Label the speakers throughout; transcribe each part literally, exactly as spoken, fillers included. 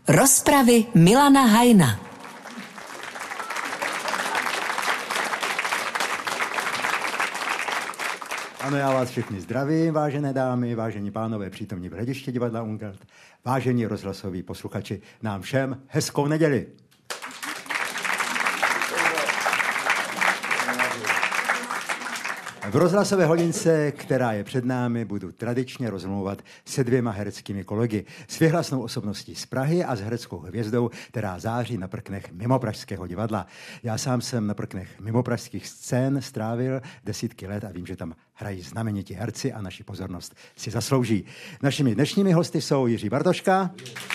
Speaker 1: Rozpravy Milana Hajna.
Speaker 2: Ano, já vás všechny zdravím, vážené dámy, vážení pánové, přítomní v hledišti divadla Ungart, vážení rozhlasoví posluchači, nám všem hezkou neděli. V rozhlasové hodince, která je před námi, budu tradičně rozmlouvat se dvěma hereckými kolegy. S věhlasnou osobností z Prahy a s hereckou hvězdou, která září na prknech mimopražského divadla. Já sám jsem na prknech mimopražských scén strávil desítky let a vím, že tam hrají znamenití herci a naši pozornost si zaslouží. Našimi dnešními hosty jsou Jiří Bartoška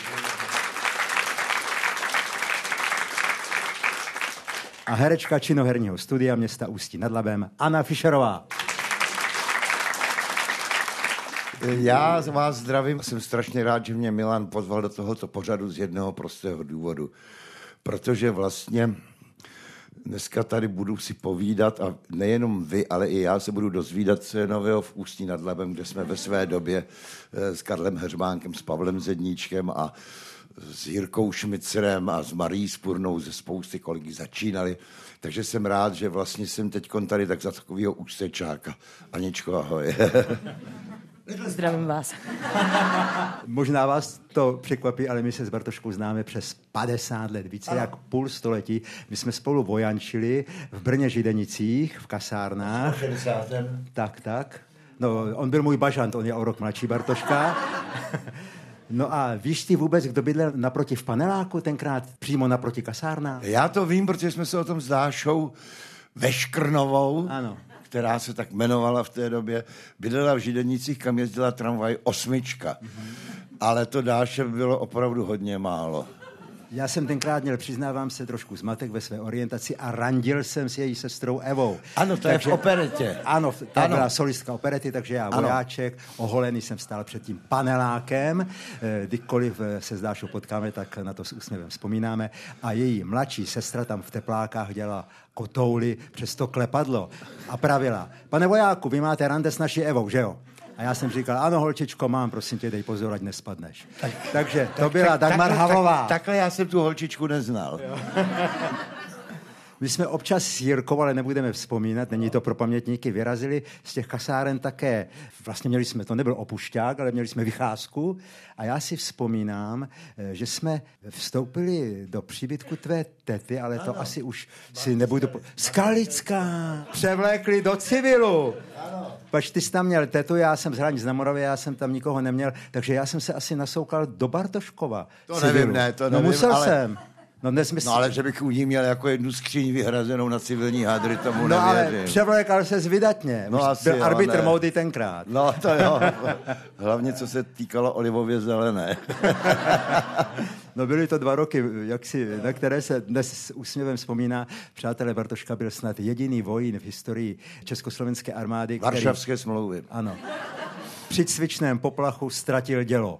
Speaker 2: a herečka činoherního studia města Ústí nad Labem Anna Fischerová.
Speaker 3: Já vás zdravím. Jsem strašně rád, že mě Milan pozval do tohoto pořadu z jednoho prostého důvodu. Protože vlastně dneska tady budu si povídat a nejenom vy, ale i já se budu dozvídat, co je nového v Ústí nad Labem, kde jsme ve své době s Karlem Heřmánkem, s Pavlem Zedníčkem a s Jirkou Šmicerem a s Marí Spurnou ze spousty kolegy začínali. Takže jsem rád, že vlastně jsem teďkon tady tak za takovýho ústečáka. Aničko, ahoj.
Speaker 4: Zdravím vás.
Speaker 2: Možná vás to překvapí, ale my se s Bartoškou známe přes padesát let, více ano. jak půl století. My jsme spolu vojančili v Brně Židenicích, v kasárnách.
Speaker 3: šedesátém
Speaker 2: Tak, tak. No, on byl můj bažant, on je o rok mladší Bartoška. No a víš ty vůbec, kdo bydlel naproti v paneláku tenkrát, přímo naproti kasárna?
Speaker 3: Já to vím, protože jsme se o tom s Dášou Veškrnovou,
Speaker 2: ano.
Speaker 3: která se tak jmenovala v té době, bydlela v Židenicích, kam jezdila tramvaj osmička. Mm-hmm. Ale to Dáše bylo opravdu hodně málo.
Speaker 2: Já jsem tenkrát měl, přiznávám se, trošku zmatek ve své orientaci a randil jsem s její sestrou Evou.
Speaker 3: Ano, to takže, je v operetě.
Speaker 2: Ano, ta
Speaker 3: ano.
Speaker 2: byla solistka operety, takže já vojáček, oholený jsem stál před tím panelákem. Kdykoliv se s Dášou potkáme, tak na to s úsměvem vzpomínáme. A její mladší sestra tam v teplákách dělala kotouly přes to klepadlo a pravila: pane vojáku, vy máte rande s naší Evou, že jo? A já jsem říkal: ano, holčičko, mám, prosím tě, dej pozor, ať nespadneš. Tak, Takže to
Speaker 3: tak,
Speaker 2: byla
Speaker 3: tak,
Speaker 2: Dagmar
Speaker 3: tak,
Speaker 2: Havlová.
Speaker 3: Tak, takhle já jsem tu holčičku neznal.
Speaker 2: My jsme občas s Jirkou, ale nebudeme vzpomínat, není to pro pamětníky, vyrazili z těch kasáren také. Vlastně měli jsme, to nebyl opušťák, ale měli jsme vycházku a já si vzpomínám, že jsme vstoupili do příbytku tvé tety, ale to ano. asi už si nebudu... Po... Skalická! Převlékli do civilu! Ano. Pač ty jsi tam měl tetu, já jsem z Hranic na Moravě, já jsem tam nikoho neměl, takže já jsem se asi nasoukal do Bartoškova.
Speaker 3: To
Speaker 2: civilu.
Speaker 3: nevím, ne, to nevím,
Speaker 2: No musel
Speaker 3: ale...
Speaker 2: jsem. No, dnes mysl...
Speaker 3: no ale že bych u ní měl jako jednu skříň vyhrazenou na civilní hadry, tomu
Speaker 2: no,
Speaker 3: nevěřím.
Speaker 2: Ale převlékal se vydatně.
Speaker 3: No, asi
Speaker 2: byl
Speaker 3: jo,
Speaker 2: arbitr
Speaker 3: ne.
Speaker 2: módy tenkrát.
Speaker 3: No to jo. Hlavně co se týkalo olivově zelené.
Speaker 2: No byly to dva roky, jak si, na které se dnes s úsměvem vzpomíná. Přátelé, Bartoška byl snad jediný vojín v historii československé armády, který...
Speaker 3: Varšavské smlouvy.
Speaker 2: Ano. Při cvičném poplachu ztratil dělo.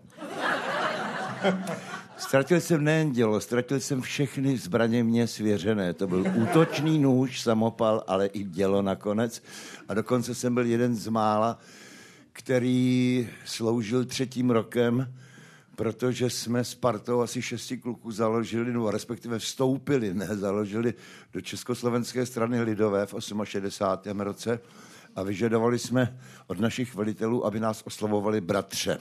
Speaker 3: Ztratil jsem nejen dělo, ztratil jsem všechny zbraně mně svěřené. To byl útočný nůž, samopal, ale i dělo nakonec. A dokonce jsem byl jeden z mála, který sloužil třetím rokem, protože jsme s partou asi šesti kluků založili, nebo respektive vstoupili, ne, založili do Československé strany lidové v šedesátém osmém roce a vyžadovali jsme od našich velitelů, aby nás oslovovali bratře.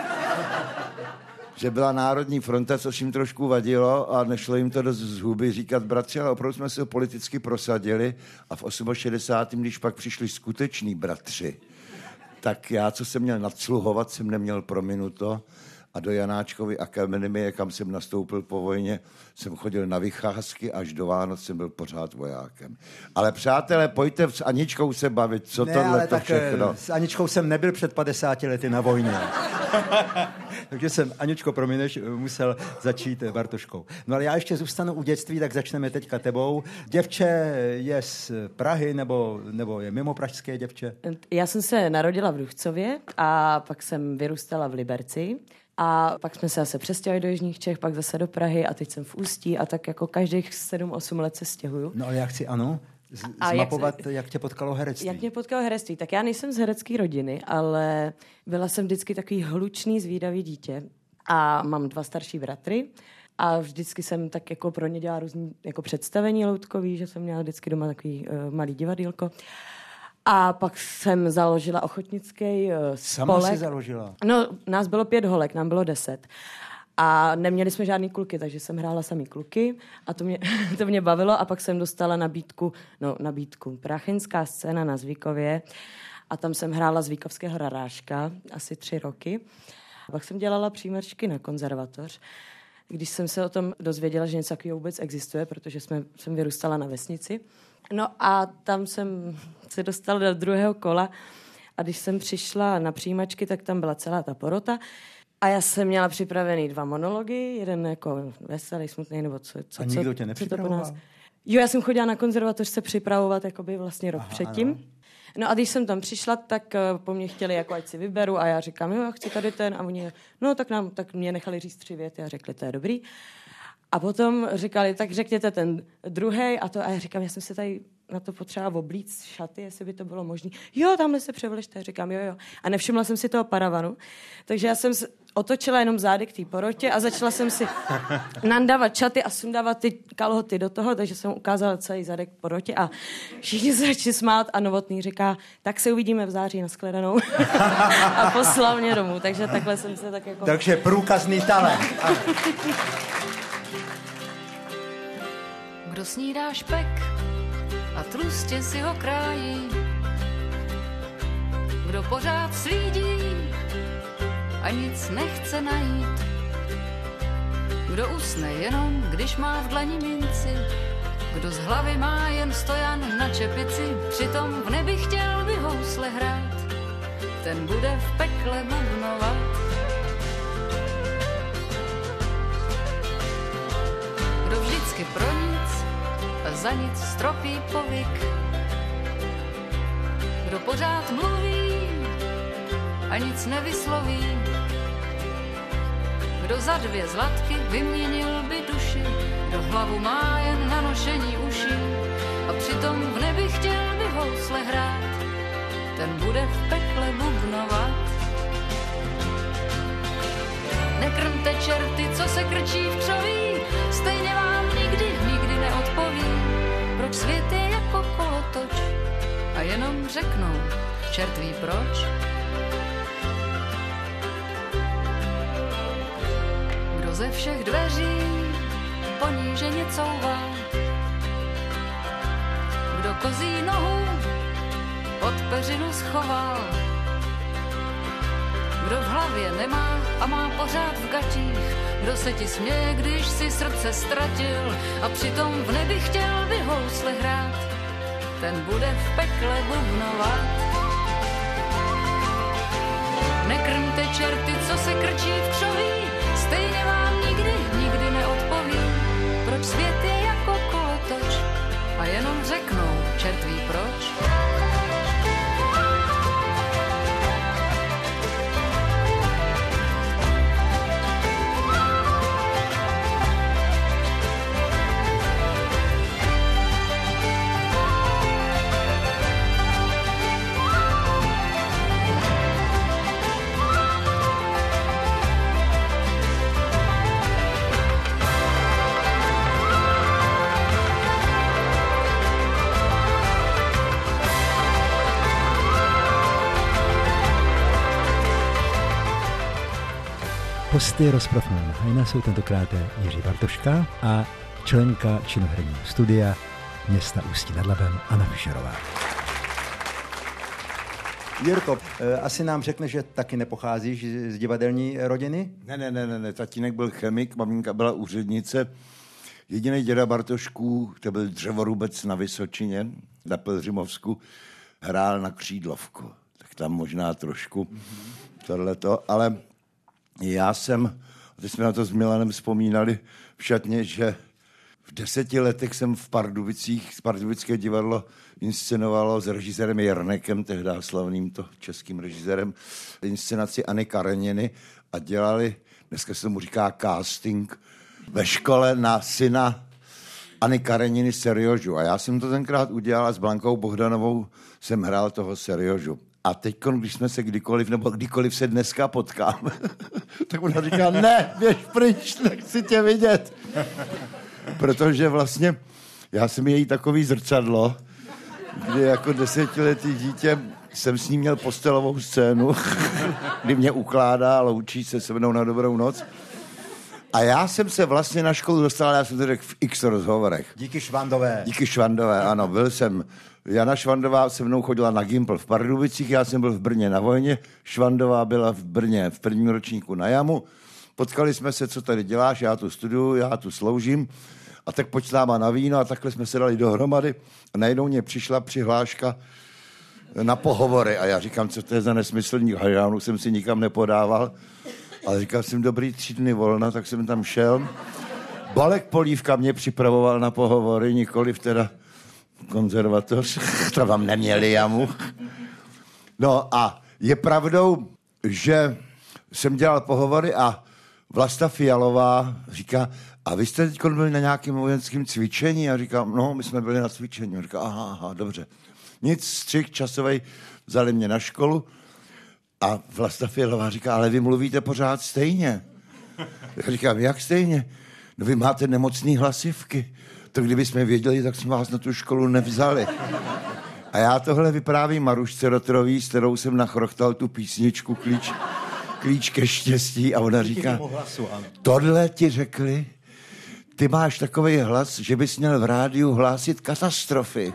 Speaker 3: Že byla Národní fronta, což jim trošku vadilo a nešlo jim to dost z huby říkat bratři, ale opravdu jsme se ho politicky prosadili a v šedesátém osmém když pak přišli skuteční bratři, tak já, co jsem měl nadsluhovat, jsem neměl prominuto a do Janáčkovy akademie, kam jsem nastoupil po vojně, jsem chodil na vycházky, až do Vánoc jsem byl pořád vojákem. Ale přátelé, pojďte s Aničkou se bavit, co
Speaker 2: ne,
Speaker 3: tohle to
Speaker 2: tak
Speaker 3: všechno.
Speaker 2: S Aničkou jsem nebyl před padesáti lety na vojně. Takže jsem, Aničko, promineš, musel začít Bartoškou. No ale já ještě zůstanu u dětství, tak začneme teďka tebou. Děvče je z Prahy, nebo, nebo je mimo pražské děvče?
Speaker 4: Já jsem se narodila v Duchcově a pak jsem vyrůstala v Liberci. A pak jsme se zase přestěhovali do Jižních Čech, pak zase do Prahy a teď jsem v Ústí a tak jako každých sedm osm let se stěhuju.
Speaker 2: No ale já chci, ano, z- zmapovat, jak, se, jak tě potkalo herectví.
Speaker 4: Jak mě potkalo herectví? Tak já nejsem z herecké rodiny, ale byla jsem vždycky takový hlučný, zvídavý dítě. A mám dva starší bratry. A vždycky jsem tak jako pro ně dělala různý jako představení loutkový, že jsem měla vždycky doma takový uh, malý divadýlko. A pak jsem založila ochotnický uh, spolek.
Speaker 2: Sama jsi založila?
Speaker 4: No, nás bylo pět holek, nám bylo deset. A neměli jsme žádný kluky, takže jsem hrála samý kluky a to mě, to mě bavilo. A pak jsem dostala nabídku, no nabídku, Prachinská scéna na Zvíkově. A tam jsem hrála Zvíkovského raráška asi tři roky. A pak jsem dělala příjmačky na konzervatoř. Když jsem se o tom dozvěděla, že něco takového vůbec existuje, protože jsme, jsem vyrůstala na vesnici. No a tam jsem se dostala do druhého kola a když jsem přišla na přijímačky, tak tam byla celá ta porota a já jsem měla připravený dva monology, jeden jako veselý, smutný, nebo co, co,
Speaker 2: a nikdo
Speaker 4: co,
Speaker 2: tě
Speaker 4: nepřipravoval? Co to po nás... Jo, já jsem chodila na konzervatoř se připravovat jakoby vlastně rok Aha, předtím. Ano. No a když jsem tam přišla, tak po mně chtěli, jako ať si vyberu a já říkám, jo, já chci tady ten a oni, no tak nám, tak mě nechali říct tři věty a řekli, to je dobrý. A potom říkali, tak řekněte ten druhej a to a já říkám, já jsem se tady na to potřeba oblíct šaty, jestli by to bylo možné. Jo, tamhle se převležte, říkám, jo, jo. A nevšimla jsem si toho paravanu, takže já jsem otočila jenom zády k té porotě a začala jsem si nandávat šaty a sundávat ty kalhoty do toho, takže jsem ukázala celý zadek k porotě a všichni se začali smát a Novotný říká, tak se uvidíme v září, nashledanou. A poslal mě domů, takže takhle jsem se tak jako...
Speaker 2: Takže průkazný talent.
Speaker 5: Kdo snídá špek a tlustě si ho krájí, kdo pořád slídí a nic nechce najít, kdo usne jenom, když má v dlani minci, kdo z hlavy má jen stojan na čepici, přitom v nebi chtěl by housle hrát, ten bude v pekle bubnovat. Kdo vždycky pro nic a za nic stropí povyk, kdo pořád mluví a nic nevysloví, kdo za dvě zlatky vyměnil by duši, kdo hlavu má jen na nošení uší a přitom v nebi chtěl by housle hrát, ten bude v pekle bubnovat. Nekrmte čerty, co se krčí v křoví, stejně vám nikdy, nikdy neodpoví, proč svět je jako kolotoč a jenom řeknou, čert ví proč. Kdo ze všech dveří poníženě couvá, kdo kozí nohu pod peřinu schoval, kdo v hlavě nemá a má pořád v gatích, kdo se ti směje, když si srdce ztratil a přitom v nebi chtěl by housle hrát, ten bude v pekle bubnovat. Nekrmte čerty, co se krčí v křoví, stejně vám nikdy, nikdy neodpoví, proč svět je jako kolotoč a jenom řeknou, čert ví proč.
Speaker 2: Hosty rozprav Milana Hajna jsou tentokrát Jiří Bartoška a členka činoherního studia města Ústí nad Labem Anna Fischerová. Jirko, asi nám řekne, že taky nepocházíš z divadelní rodiny?
Speaker 3: Ne, ne, ne, ne, ne. Tatínek byl chemik, maminka byla úřednice. Jediný děda Bartošků, to byl dřevorubec na Vysočině, na Pelhřimovsku, hrál na křídlovku. Tak tam možná trošku mm-hmm. tohleto, ale já jsem, teď jsme na to s Milanem vzpomínali v šatně, že v deseti letech jsem v Pardubicích, z Pardubické divadlo inscenovalo s režisérem Jernekem, tehdy slavným to českým režisérem, inscenaci Anny Kareniny a dělali, dneska se tomu říká casting, ve škole na syna Anny Kareniny Seriožu. A já jsem to tenkrát udělal a s Blankou Bohdanovou jsem hrál toho Seriožu. A teď, když jsme se kdykoliv, nebo kdykoliv se dneska potkáme, tak ona říká, ne, běž pryč, nechci tě vidět. Protože vlastně já jsem její takový zrcadlo, kdy jako desetiletý dítě jsem s ní měl postelovou scénu, kdy mě ukládá a loučí se se mnou na dobrou noc. A já jsem se vlastně na školu dostal, já jsem to řekl v x rozhovorech.
Speaker 2: Díky Švandové.
Speaker 3: Díky Švandové, ano, byl jsem. Jana Švandová se mnou chodila na Gimpl v Pardubicích, já jsem byl v Brně na vojně, Švandová byla v Brně v prvním ročníku na jamu. Potkali jsme se, co tady děláš, já tu studuju, já tu sloužím. A tak pojď s náma na víno a takhle jsme se dali dohromady. A najednou mě přišla přihláška na pohovory. A já říkám, co to je za nesmyslník. A já jsem si nikam nepodával. Ale říkal jsem, dobrý, tři dny volna, tak jsem tam šel. Bolek Polívka mě připravoval na pohovory, nikoliv teda konzervatoř. To vám neměli jamu. No a je pravdou, že jsem dělal pohovory a Vlasta Fialová říká, a vy jste teď byli na nějakém vojenském cvičení? A říkám, no, my jsme byli na cvičení. A říká, aha, aha, dobře. Nic, střih časovej, vzali mě na školu a Vlasta Fialová říká, ale vy mluvíte pořád stejně. Já říkám, jak stejně? No vy máte nemocný hlasivky. To kdyby jsme věděli, tak jsme vás na tu školu nevzali. A já tohle vyprávím Marušce Rotrový, s kterou jsem nachrochtal tu písničku Klíč, klíč ke štěstí a ona říká, tohle ti řekli? Ty máš takovej hlas, že bys měl v rádiu hlásit katastrofy.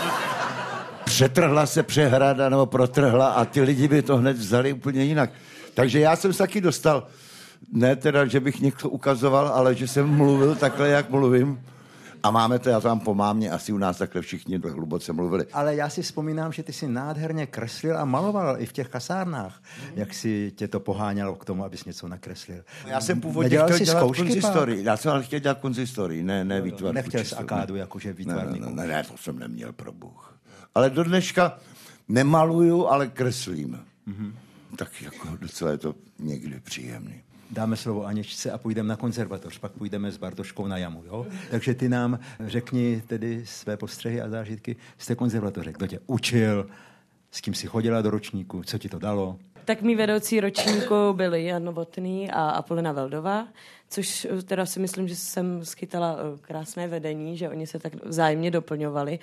Speaker 3: Přetrhla se přehrada nebo protrhla a ty lidi by to hned vzali úplně jinak. Takže já jsem se taky dostal, ne teda, že bych někdo ukazoval, ale že jsem mluvil takhle, jak mluvím. A máme to, já to mám po mámě, asi u nás takhle všichni hluboce mluvili.
Speaker 2: Ale já si vzpomínám, že ty si nádherně kreslil a maloval i v těch kasárnách. Mm. Jak si tě to pohánělo k tomu, abys něco nakreslil.
Speaker 3: Já jsem původně Nedělal chtěl dělat konzistorii. Já jsem ale chtěl dělat konzistorii, ne, ne výtvarku.
Speaker 2: Nechtěl jsi akádu, jakože výtvarník.
Speaker 3: Ne, ne, ne, ne, to jsem neměl, pro Bůh. Ale do dneška nemaluju, ale kreslím. Mm-hmm. Tak jako docela je to někdy příjemný.
Speaker 2: Dáme slovo Aničce a půjdeme na konzervatoř, pak půjdeme s Bartoškou na jamu, jo? Takže ty nám řekni tedy své postřehy a zážitky z té konzervatoře. Kdo tě učil, s kým jsi chodila do ročníku, co ti to dalo?
Speaker 4: Tak mý vedoucí ročníku byli Jan Novotný a Apolina Veldová, což teda si myslím, že jsem schytala krásné vedení, že oni se tak vzájemně doplňovali.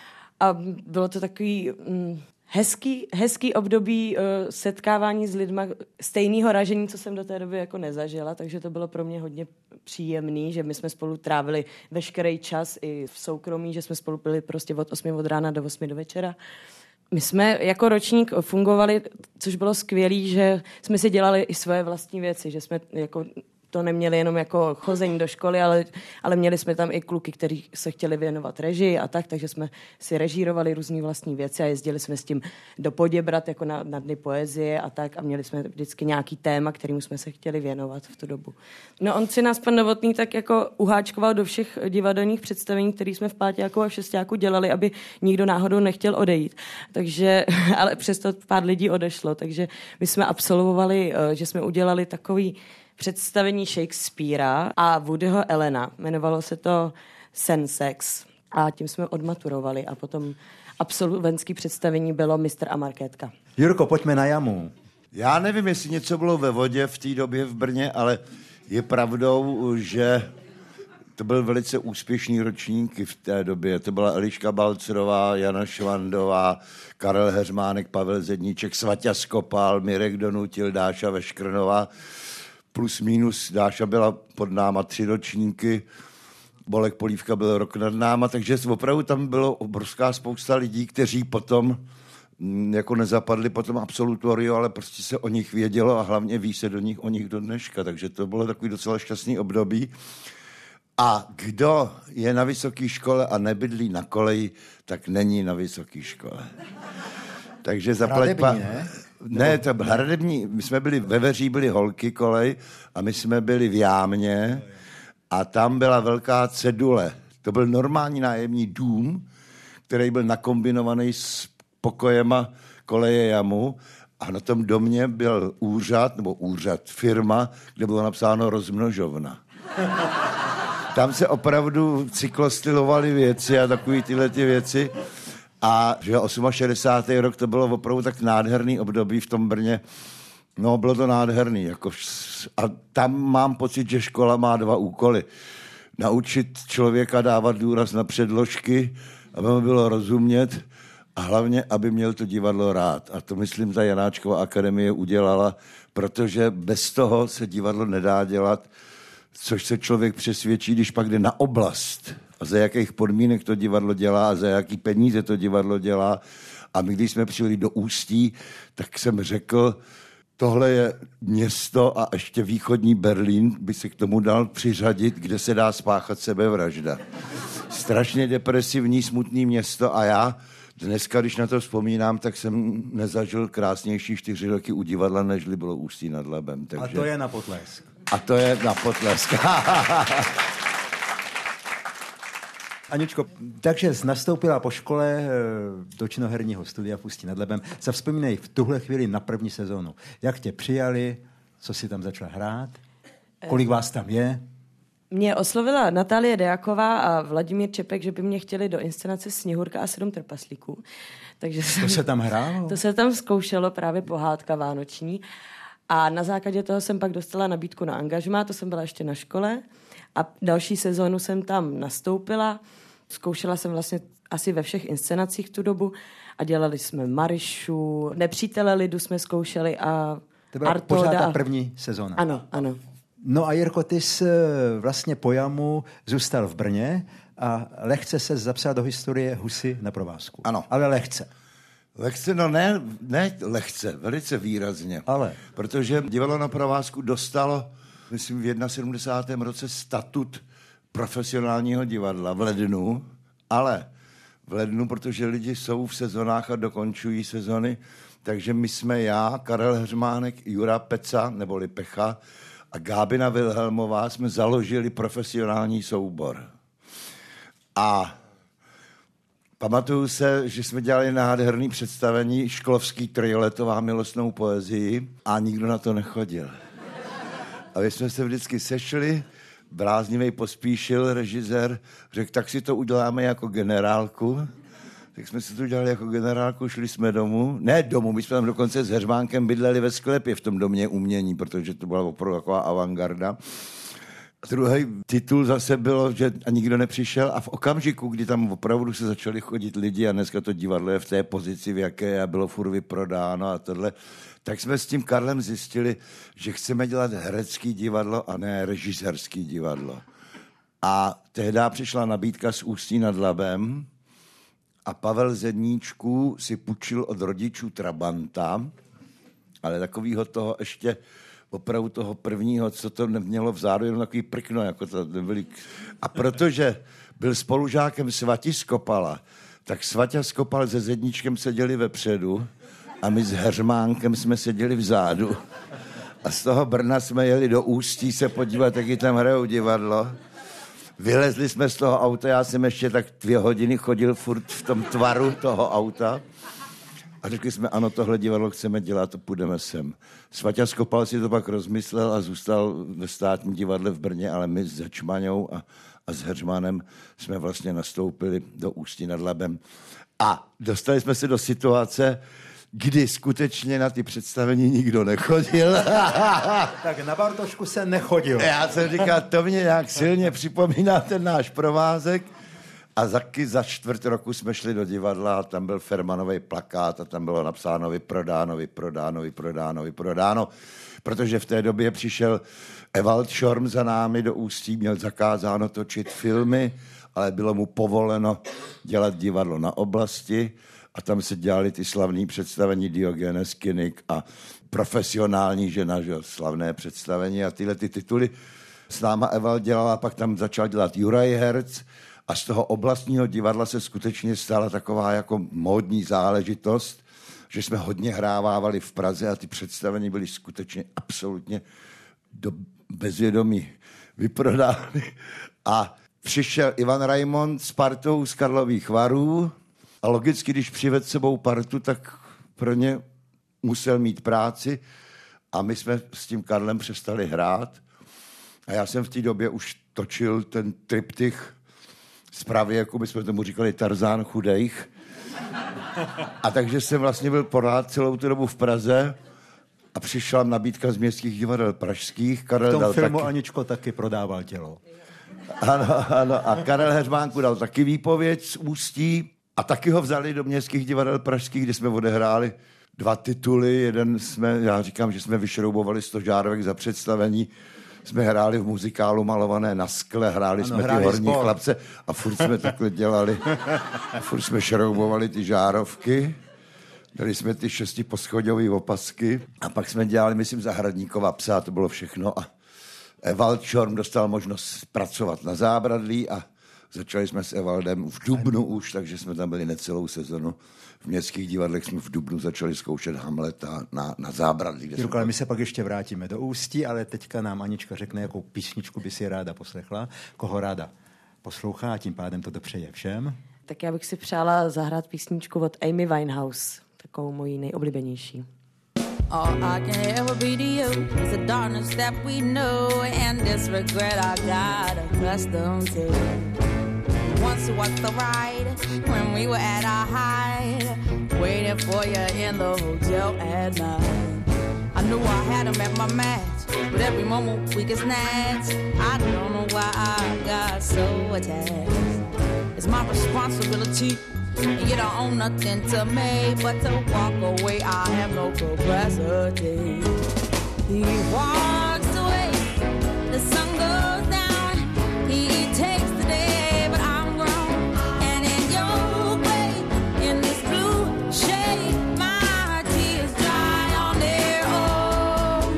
Speaker 4: A bylo to takový... Mm, Hezký, hezký období uh, setkávání s lidma stejného ražení, co jsem do té doby jako nezažila, takže to bylo pro mě hodně příjemný, že my jsme spolu trávili veškerý čas i v soukromí, že jsme spolu byli prostě od osmi od rána do osmi do večera. My jsme jako ročník fungovali, což bylo skvělý, že jsme si dělali i svoje vlastní věci, že jsme jako to neměli jenom jako chození do školy, ale, ale měli jsme tam i kluky, kteří se chtěli věnovat režii a tak, takže jsme si režírovali různý vlastní věci a jezdili jsme s tím do Poděbrad jako na, na dny poezie a tak a měli jsme vždycky nějaký téma, kterému jsme se chtěli věnovat v tu dobu. No on si nás pan Novotný tak jako uháčkoval do všech divadelních představení, které jsme v páťáku a v šestáku dělali, aby nikdo náhodou nechtěl odejít. Takže, ale přesto pár lidí odešlo, takže my jsme absolvovali, že jsme udělali takový představení Shakespearea a Woodyho Allena. Jmenovalo se to Sensex a tím jsme odmaturovali a potom absolventský představení bylo mistr a Markétka.
Speaker 2: Jurko, pojďme na jamu.
Speaker 3: Já nevím, jestli něco bylo ve vodě v té době v Brně, ale je pravdou, že to byl velice úspěšný ročník v té době. To byla Eliška Balcerová, Jana Švandová, Karel Heřmánek, Pavel Zedníček, Svaťa Skopal, Mirek Donutil, Dáša Veškrnová. Plus minus Dáša byla pod náma tři ročníky, Bolek Polívka byl rok nad náma, takže opravdu tam bylo obrovská spousta lidí, kteří potom m, jako nezapadli potom absolutoriu, ale prostě se o nich vědělo a hlavně ví se do nich o nich do dneška, takže to bylo takový docela šťastný období. A kdo je na vysoké škole a nebydlí na koleji, tak není na vysoké škole. Takže zaplať pa... Ne, to byl hradební, my jsme byli ve Veří, byli holky kolej a my jsme byli v Jámě a tam byla velká cedule. To byl normální nájemní dům, který byl nakombinovaný s pokojema koleje Jamu a na tom domě byl úřad, nebo úřad, firma, kde bylo napsáno rozmnožovna. Tam se opravdu cyklostylovaly věci a takový tyhle ty věci. A že šedesátý osmý rok to bylo opravdu tak nádherný období v tom Brně. No, bylo to nádherný. Jako, a tam mám pocit, že škola má dva úkoly. Naučit člověka dávat důraz na předložky, aby mu bylo rozumět a hlavně, aby měl to divadlo rád. A to, myslím, ta Janáčkova akademie udělala, protože bez toho se divadlo nedá dělat, což se člověk přesvědčí, když pak jde na oblast a za jakých podmínek to divadlo dělá a za jaký peníze to divadlo dělá. A my, když jsme přijeli do Ústí, tak jsem řekl, tohle je město a ještě východní Berlín by se k tomu dal přiřadit, kde se dá spáchat sebevražda. Strašně depresivní, smutný město a já dneska, když na to vzpomínám, tak jsem nezažil krásnější čtyři roky u divadla, nežli bylo Ústí nad Labem. Takže...
Speaker 2: A to je na potlesk.
Speaker 3: A to je na potlesk.
Speaker 2: Aničko, takže jsi nastoupila po škole do činoherního studia v Ústí nad Labem. Zavzpomínej v tuhle chvíli na první sezónu. Jak tě přijali, co si tam začala hrát, kolik vás tam je?
Speaker 4: Mě oslovila Natálie Dejaková a Vladimír Čepek, že by mě chtěli do inscenace Sněhurka a sedm trpaslíků. Takže
Speaker 2: to
Speaker 4: jsem,
Speaker 2: se tam hrálo?
Speaker 4: To se tam zkoušelo, právě pohádka vánoční. A na základě toho jsem pak dostala nabídku na angažmá, to jsem byla ještě na škole. A další sezónu jsem tam nastoupila. Zkoušela jsem vlastně asi ve všech inscenacích tu dobu a dělali jsme Marišu, Nepřítele lidu jsme zkoušeli a
Speaker 2: to byla
Speaker 4: Artolda.
Speaker 2: pořád ta první sezóna.
Speaker 4: Ano, ano.
Speaker 2: No a Jirko, ty jsi vlastně po jamu zůstal v Brně a lehce se zapsal do historie Husy na provázku.
Speaker 3: Ano.
Speaker 2: Ale lehce.
Speaker 3: Lehce, no ne, ne lehce, velice výrazně.
Speaker 2: Ale.
Speaker 3: Protože divadlo na provázku dostalo, myslím, v sedmdesátém prvním roce statut profesionálního divadla v lednu, ale v lednu, protože lidi jsou v sezonách a dokončují sezony, takže my jsme já, Karel Heřmánek, Jura Peca, neboli Pecha, a Gábina Vilhelmová jsme založili profesionální soubor. A pamatuju se, že jsme dělali nádherný představení Šklovský trioletová milostnou poezii a nikdo na to nechodil. A my jsme se vždycky sešli, bláznivej Pospíšil, režisér, řekl, tak si to uděláme jako generálku. Tak jsme si to udělali jako generálku, šli jsme domů. Ne domů, my jsme tam dokonce s Heřmánkem bydleli ve sklepě v tom domě umění, protože to byla opravdu taková avantgarda. Druhý titul zase bylo, že a nikdo nepřišel a v okamžiku, kdy tam opravdu se začali chodit lidi a dneska to divadlo je v té pozici, v jaké a bylo furt vyprodáno a tohle, tak jsme s tím Karlem zjistili, že chceme dělat herecký divadlo a ne režisérský divadlo. A tehdy přišla nabídka z Ústí nad Labem a Pavel Zedníčků si půjčil od rodičů Trabanta, ale takovýho toho ještě opravdu toho prvního, co to nemělo vzadu, jenom takový prkno, jako to nebyli. A protože byl spolužákem Svati Skopala, tak Svaťa Skopal se Zedníčkem seděli vepředu a my s Heřmánkem jsme seděli vzadu. A z toho Brna jsme jeli do Ústí se podívat, jak tam hrajou divadlo. Vylezli jsme z toho auta, já jsem ještě tak dvě hodiny chodil furt v tom tvaru toho auta. A řekli jsme, ano, tohle divadlo chceme dělat, to půjdeme sem. Svaťa Skopal si to pak rozmyslel a zůstal ve Státním divadle v Brně, ale my s Hečmaňou a, a s Heřmanem jsme vlastně nastoupili do Ústí nad Labem. A dostali jsme se do situace, kdy skutečně na ty představení nikdo nechodil.
Speaker 2: Tak na Bartošku se nechodil.
Speaker 3: Já jsem říkal, to mě nějak silně připomíná ten náš provázek. A taky za čtvrt roku jsme šli do divadla a tam byl Fermanový plakát a tam bylo napsáno vyprodáno, vyprodáno, vyprodáno, vyprodáno. Protože v té době přišel Ewald Schorm za námi do Ústí, měl zakázáno točit filmy, ale bylo mu povoleno dělat divadlo na oblasti a tam se dělali ty slavné představení Diogenes Kynik a Profesionální žena, že, slavné představení a tyhle ty tituly s náma Ewald dělala, pak tam začal dělat Juraj Herc. A z toho oblastního divadla se skutečně stala taková jako módní záležitost, že jsme hodně hrávávali v Praze a ty představení byly skutečně absolutně do bezvědomí vyprodány. A přišel Ivan Raimond s partou z Karlových Varů a logicky, když přivedl sebou partu, tak pro ně musel mít práci a my jsme s tím Karlem přestali hrát. A já jsem v té době už točil ten triptych zprávy, jako my jsme tomu říkali Tarzán chudejch. A takže jsem vlastně byl pořád celou tu dobu v Praze a přišla nabídka z městských divadel pražských. Karel
Speaker 2: v tom
Speaker 3: dal
Speaker 2: filmu
Speaker 3: taky...
Speaker 2: Aničko taky prodával tělo.
Speaker 3: Ano, ano. A Karel Heřmánku dal taky výpověď z Ústí a taky ho vzali do městských divadel pražských, kde jsme odehráli dva tituly. Jeden jsme, já říkám, že jsme vyšroubovali sto žárovek za představení. Jsme hráli v muzikálu Malované na skle, hráli ano, jsme hráli ty horní spol. Chlapce a furt jsme takhle dělali. A furt jsme šroubovali ty žárovky. Dali jsme ty šestiposchodové opasky a pak jsme dělali, myslím, Zahradníkova psa, to bylo všechno. A Evald Šorm dostal možnost pracovat na Zábradlí a začali jsme s Evaldem v dubnu už, takže jsme tam byli necelou sezonu. V městských divadlech jsme v dubnu začali zkoušet Hamleta na, na Zábradlí.
Speaker 2: Jirko, ale my se pak ještě vrátíme do Ústí, ale teďka nám Anička řekne, jakou písničku by si ráda poslechla, koho ráda poslouchá a tím pádem to dopřeje všem.
Speaker 4: Tak já bych si přála zahrát písničku od Amy Winehouse, takovou mojí nejoblíbenější.
Speaker 6: All I can ever be to you is the darkness that we know and this regret I got accustomed to. Once was the ride when we were at our height, waiting for you in the hotel at night. I knew I had him at my match, but every moment we get snatched. I don't know why I got so attached. It's my responsibility, and you don't own nothing to me but to walk away. I have no capacity. He walks away, the sun goes down. He takes the day, but I'm grown. And in your way, in this blue shade, my tears dry on their own.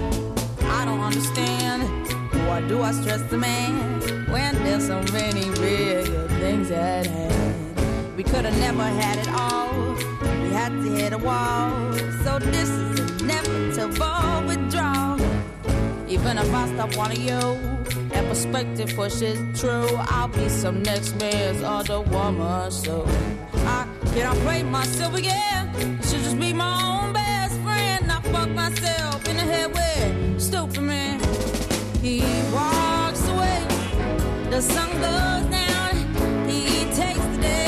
Speaker 6: I don't understand, why do I stress the man when there's so many real things at hand? We could have never had it all. We had to hit a wall. So this is inevitable withdrawal. Even if I stop wanting you, that perspective pushes true. I'll be some next man's other woman. So I can't play myself again. I should just be my own best friend. I fuck myself in the head with stupid man. He walks away. The sun goes down. He takes the day.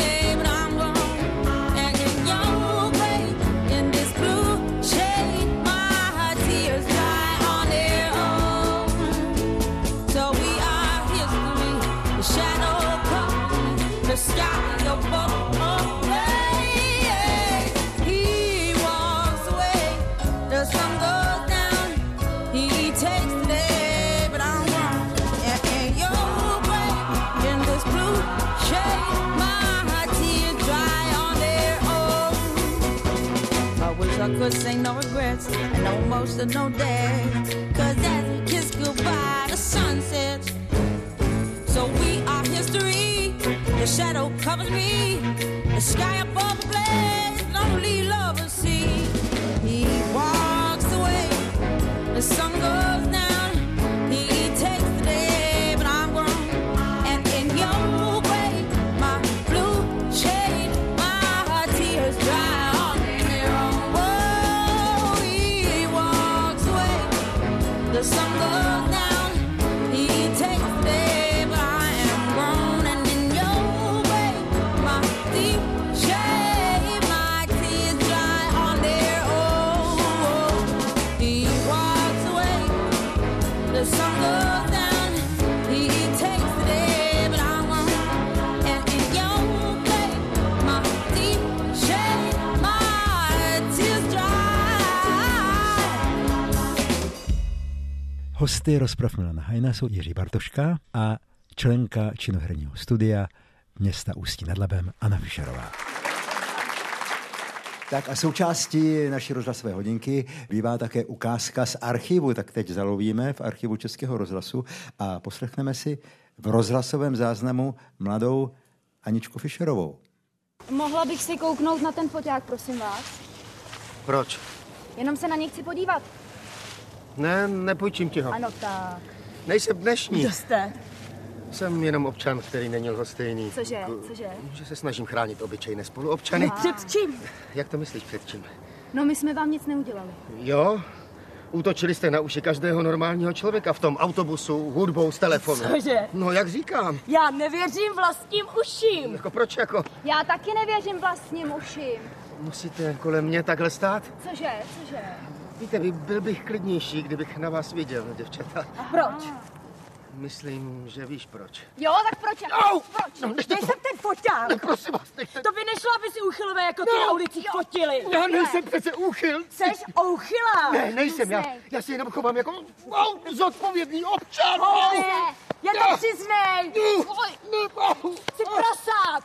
Speaker 6: The sky above away. He walks away. The sun goes down. He takes the day, but I'm wrong. And, and you're great in this blue shade. My tears dry on their own. I wish I could say no regrets and no emotional day. Cause as we kiss goodbye, the sun sets. So we are history. The shadow covers me. The sky above the blaze. Lonely lovers see. He walks away. The sun goes down. He takes the day, but I'm grown. And in your way, my blue shade, my tears dry on their own. Whoa, he walks away. The sun goes down. He takes the day.
Speaker 2: Hosty rozprav Milana Hajna jsou Jiří Bartoška a členka činoherního studia města Ústí nad Labem Anna Fischerová. Tak a součástí naší rozhlasové hodinky bývá také ukázka z archivu, tak teď zalovíme v archivu Českého rozhlasu a poslechneme si v rozhlasovém záznamu mladou Aničku Fischerovou.
Speaker 7: Mohla bych si kouknout na ten foťák, prosím vás?
Speaker 8: Proč?
Speaker 7: Jenom se na něj chci podívat.
Speaker 8: Ne, nepůjčím ti ho.
Speaker 7: Ano, tak.
Speaker 8: Nejsem dnešní.
Speaker 7: Kdo jste?
Speaker 8: Jsem jenom občan, který není lhostejný.
Speaker 7: Cože, cože?
Speaker 8: Že se snažím chránit obyčejné spoluobčany.
Speaker 7: No, před čím?
Speaker 8: Jak to myslíš před čím?
Speaker 7: No, my jsme vám nic neudělali.
Speaker 8: Jo? Útočili jste na uši každého normálního člověka v tom autobusu, hudbou, s telefonu.
Speaker 4: Cože?
Speaker 8: No, jak říkám.
Speaker 4: Já nevěřím vlastním uším.
Speaker 8: Jako proč jako?
Speaker 7: Já taky nevěřím vlastním uším.
Speaker 8: Musíte kolem mě takhle stát?
Speaker 7: Cože, cože?
Speaker 8: Víte, byl bych klidnější, kdybych na vás viděl, děvčata.
Speaker 7: A proč?
Speaker 8: Myslím, že víš proč.
Speaker 7: Jo, tak proč?
Speaker 8: Au!
Speaker 7: Proč?
Speaker 8: No, nechte
Speaker 4: Dej
Speaker 8: to.
Speaker 4: sem ten foťák.
Speaker 8: No, prosím vás, nechte.
Speaker 4: To by nešlo, aby si úchylové jako ty
Speaker 8: No.
Speaker 4: na ulicích fotili.
Speaker 8: Já nejsem přece úchyl.
Speaker 4: Jseš ouchyla.
Speaker 8: Ne, nejsem. Já, já si jenom chovám jako wow, zodpovědný občan.
Speaker 4: Holy,
Speaker 8: Au!
Speaker 4: je to přiznej.
Speaker 8: No, no, au.
Speaker 4: Jsi prasák.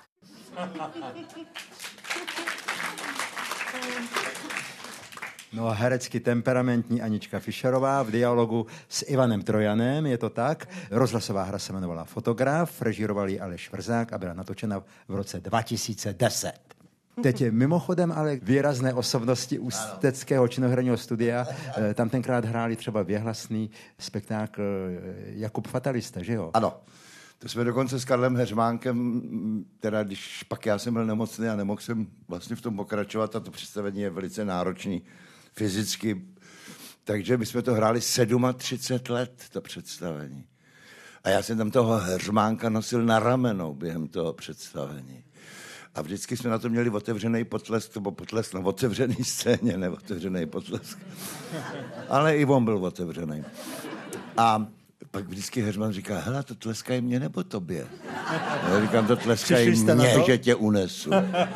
Speaker 2: No a herecky temperamentní Anička Fischerová v dialogu s Ivanem Trojanem, je to tak. Rozhlasová hra se jmenovala Fotograf, režíroval ji Aleš Vrzák a byla natočena v roce dva tisíce deset. Teď mimochodem ale výrazné osobnosti Ústeckého činoherního studia, tam tenkrát hráli třeba věhlasný spektákl Jakub Fatalista, že jo?
Speaker 3: Ano. To jsme dokonce s Karlem Heřmánkem, teda když pak já jsem byl nemocný a nemohl jsem vlastně v tom pokračovat a to představení je velice náročný fyzicky. Takže my jsme to hráli třicet sedm let, to představení. A já jsem tam toho Heřmánka nosil na ramenou během toho představení. A vždycky jsme na to měli otevřený potlesk, nebo potlesk na otevřený scéně, ne otevřený potlesk. Ale i on byl otevřený. A pak vždycky Heřman říká, hele, to tleskají mě nebo tobě? Já říkám, to tleskají mě, že tě unesu.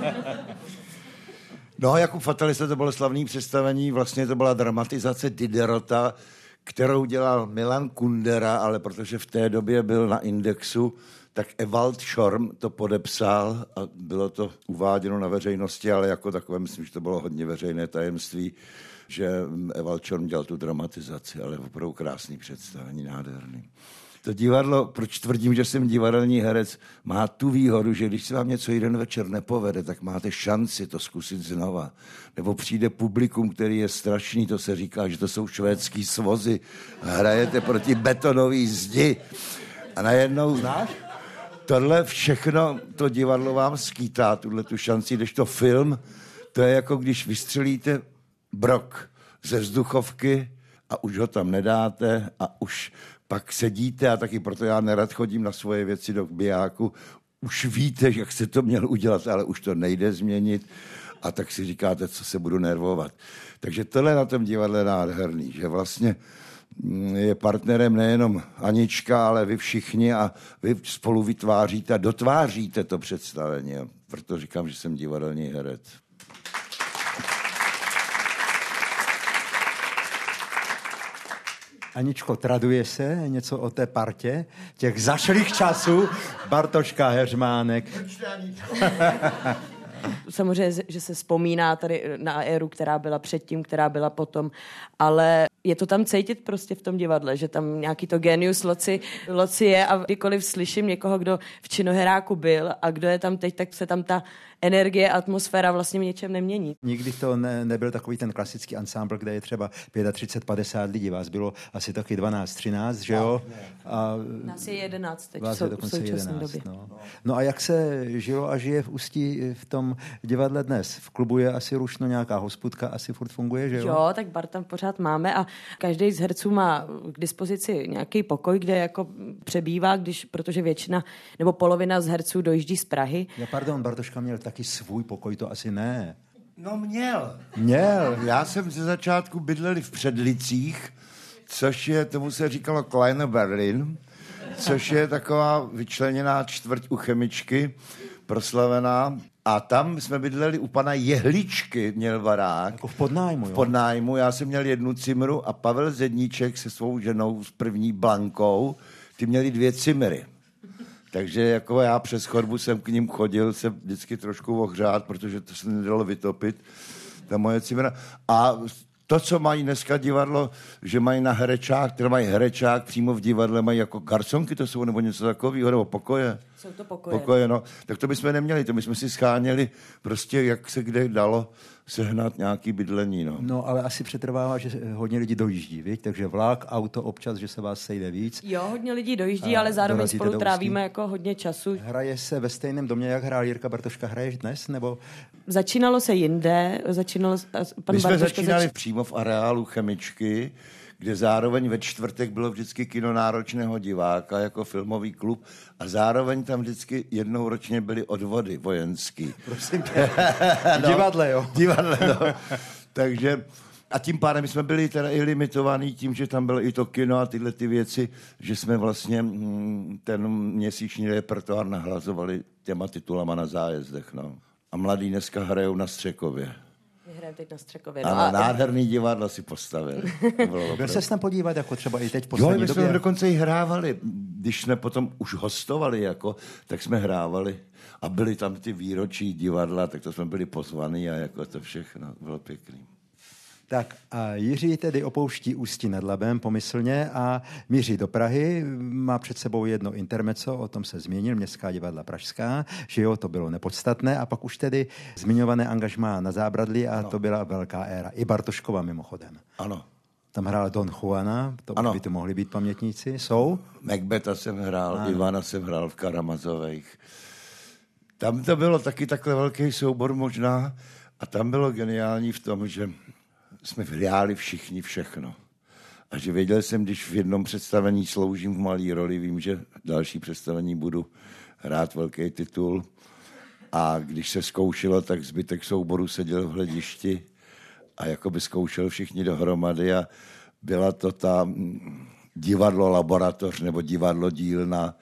Speaker 3: No, Jakub Fatalista, to bylo slavné představení, vlastně to byla dramatizace Diderota, kterou dělal Milan Kundera, ale protože v té době byl na Indexu, tak Ewald Schorm to podepsal a bylo to uváděno na veřejnosti, ale jako takové, myslím, že to bylo hodně veřejné tajemství, že Ewald Schorm dělal tu dramatizaci, ale opravdu krásný představení, nádherný. To divadlo, proč tvrdím, že jsem divadelní herec, má tu výhodu, že když se vám něco jeden večer nepovede, tak máte šanci to zkusit znova. Nebo přijde publikum, který je strašný, to se říká, že to jsou švédský svozy, hrajete proti betonové zdi a najednou... Znáš? Tohle všechno, to divadlo vám skýtá, tuhle tu šanci, když to film, to je jako když vystřelíte brok ze vzduchovky a už ho tam nedáte a už pak sedíte, a taky proto já nerad chodím na svoje věci do bijáku, už víte, jak jste to měl udělat, ale už to nejde změnit a tak si říkáte, co se budu nervovat. Takže tohle na tom divadle nádherný, že vlastně je partnerem nejenom Anička, ale vy všichni a vy spolu vytváříte a dotváříte to představení. Proto říkám, že jsem divadelní herec.
Speaker 2: Aničko, traduje se něco o té partě těch zašlých časů? Bartoška, Heřmánek.
Speaker 4: Samozřejmě, že se vzpomíná tady na éru, která byla předtím, která byla potom, ale je to tam cítit prostě v tom divadle, že tam nějaký to genius loci, loci je a kdykoliv slyším někoho, kdo v činoheráku byl a kdo je tam teď, tak se tam ta energie, atmosféra vlastně v něčem nemění.
Speaker 2: Nikdy to ne, nebyl takový ten klasický ansámbl, kde je třeba třicet pět padesát lidí. Vás bylo asi taky dvanáct třináct, že jo? A
Speaker 4: nás je jedenáct teď
Speaker 2: vás
Speaker 4: v,
Speaker 2: je dokonce
Speaker 4: v současné
Speaker 2: jedenáct,
Speaker 4: době.
Speaker 2: no. No a jak se žilo a žije v Ústí v tom divadle dnes? V klubu je asi rušno, nějaká hospůdka asi furt funguje, že jo?
Speaker 4: Jo, tak bar tam pořád máme a každý z herců má k dispozici nějaký pokoj, kde jako přebývá, když, protože většina nebo polovina z herců dojíždí z Prahy.
Speaker 2: Ja, pardon, Bartoška měl taky svůj pokoj, to asi ne.
Speaker 3: No měl.
Speaker 2: Měl.
Speaker 3: Já jsem ze začátku bydlel v Předlicích, což je, tomu se říkalo Kleine Berlin, což je taková vyčleněná čtvrť u Chemičky, proslavená. A tam jsme bydleli u pana Jehličky, měl barák.
Speaker 2: Jako v podnájmu, jo?
Speaker 3: V podnájmu. Já jsem měl jednu cimru a Pavel Zedníček se svou ženou s první Blankou, ty měli dvě cimry. Takže jako já přes chodbu jsem k ním chodil, se vždycky trošku ohřát, protože to se nedalo vytopit, ta moje cimra. A to, co mají dneska divadlo, že mají na herečák, které mají herečák přímo v divadle, mají jako garsonky, to jsou, nebo něco takového, nebo pokoje.
Speaker 4: Jsou to pokoje.
Speaker 3: Pokoje, no. Tak to bychom neměli, to bychom si scháněli prostě, jak se kde dalo, sehnat nějaký bydlení. No.
Speaker 2: no, ale asi přetrvává, že hodně lidí dojíždí, viď? Takže vlak, auto občas, že se vás sejde víc.
Speaker 4: Jo, hodně lidí dojíždí, ale zároveň spolu trávíme jako hodně času.
Speaker 2: Hraje se ve stejném domě, jak hrál Jirka Bartoška. Hraješ dnes, nebo?
Speaker 4: Začínalo se jinde, začínalo... Pan
Speaker 3: My jsme
Speaker 4: Bartoška
Speaker 3: začínali
Speaker 4: zač...
Speaker 3: přímo v areálu Chemičky, kde zároveň ve čtvrtek bylo vždycky kino náročného diváka jako filmový klub a zároveň tam vždycky jednou ročně byly odvody vojenský.
Speaker 2: Prosím tě. no, divadle, jo.
Speaker 3: Divadle, no. Takže a tím pádem jsme byli teda i limitovaní tím, že tam bylo i to kino a tyhle ty věci, že jsme vlastně ten měsíční repertoár nahlazovali těma titulama na zájezdech, no. A mladí dneska hrajou na Střekově.
Speaker 4: Hrajeme teď na Střekově.
Speaker 3: No, a nádherný divadlo si postavili.
Speaker 2: Byl se tam podívat, jako třeba i teď v
Speaker 3: jo,
Speaker 2: poslední
Speaker 3: my
Speaker 2: době?
Speaker 3: jsme dokonce i hrávali. Když jsme potom už hostovali, jako, tak jsme hrávali. A byly tam ty výročí divadla, tak to jsme byli pozvaní a jako to všechno bylo pěkný.
Speaker 2: Tak a Jiří tedy opouští Ústí nad Labem pomyslně a míří do Prahy. Má před sebou jedno intermezzo, o tom se zmínil, Městská divadla pražská, že jo, to bylo nepodstatné a pak už tedy zmiňované angažmá na Zábradlí a ano. To byla velká éra. I Bartoškova mimochodem.
Speaker 3: Ano.
Speaker 2: Tam hrál Don Juana, to ano. by to mohli být pamětníci. Jsou?
Speaker 3: Macbeta jsem hrál, ano. Ivana jsem hrál v Karamazových. Tam to bylo taky takhle velký soubor možná a tam bylo geniální v tom, že jsme hráli všichni všechno. A že věděl jsem, když v jednom představení sloužím v malý roli, vím, že další představení budu hrát velký titul. A když se zkoušelo, tak zbytek souboru seděl v hledišti a jako by zkoušel všichni dohromady a byla to ta divadlo laboratoř nebo divadlo dílna.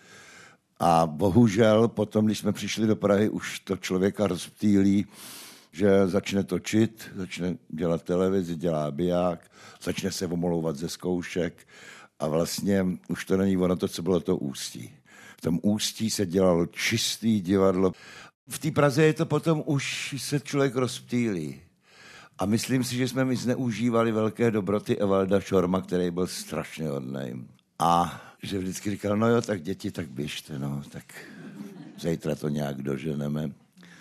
Speaker 3: A bohužel potom, když jsme přišli do Prahy, už to člověka rozptýlí, že začne točit, začne dělat televizi, dělá biják, začne se omlouvat ze zkoušek a vlastně už to není ono to, co bylo to Ústí. V tom Ústí se dělalo čistý divadlo. V té Praze je to potom už se člověk rozptýlí. A myslím si, že jsme my zneužívali velké dobroty Evalda Šorma, který byl strašně hodnej. A že vždycky říkal, no jo, tak děti, tak běžte, no, tak zítra to nějak doženeme.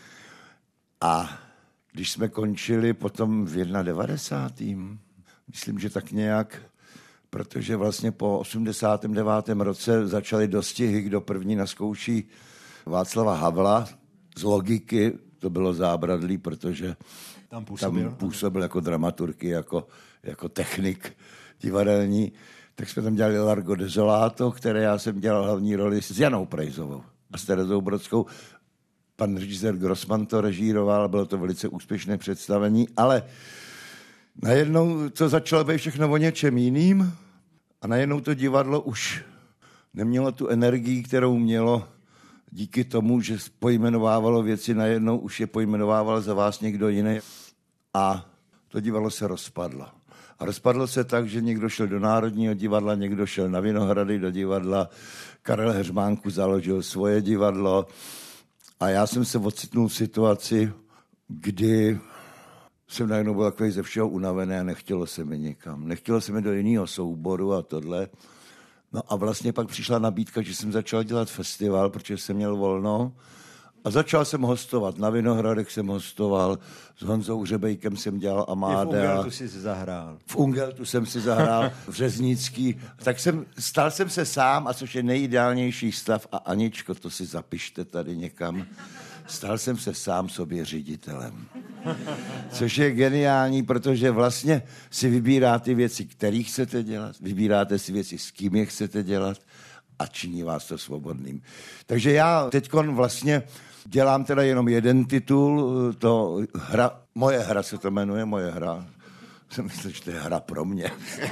Speaker 3: A když jsme končili potom v devadesátém myslím, že tak nějak, protože vlastně po osmdesátém devátém roce začaly dostihy, kdo první naskouší Václava Havla z logiky, to bylo Zábradlí, protože
Speaker 2: tam působil,
Speaker 3: tam působil jako dramaturgy, jako, jako technik divadelní, tak jsme tam dělali Largo Desolato, které já jsem dělal hlavní roli s Janou Prejzovou a s Terezou Brodskou. Pan režisér Grossman to režíroval, bylo to velice úspěšné představení, ale najednou to začalo být všechno o něčem jiným a najednou to divadlo už nemělo tu energii, kterou mělo díky tomu, že pojmenovávalo věci, najednou už je pojmenovával za vás někdo jiný a to divadlo se rozpadlo. A rozpadlo se tak, že někdo šel do Národního divadla, někdo šel na Vinohrady do divadla, Karel Heřmánku založil svoje divadlo a já jsem se ocitnul v situaci, kdy jsem najednou byl takový ze všeho unavený a nechtělo se mi nikam. Nechtělo se mi do jiného souboru a tohle. No a vlastně pak přišla nabídka, že jsem začal dělat festival, protože jsem měl volno. A začal jsem hostovat. Na Vinohradech jsem hostoval, s Honzou Hřebejkem jsem dělal Amádea.
Speaker 2: I v Ungeltu jsi si zahrál.
Speaker 3: V Ungeltu jsem si zahrál, v Řeznický. Tak jsem, stal jsem se sám, a což je nejideálnější stav. A Aničko, to si zapište tady někam. Stal jsem se sám sobě ředitelem. Což je geniální, protože vlastně si vybíráte věci, které chcete dělat, vybíráte si věci, s kým je chcete dělat a činí vás to svobodným. Takže já teďkon vlastně dělám teda jenom jeden titul, to hra, moje hra se to jmenuje, moje hra. Jsem myslel, že to je hra pro mě.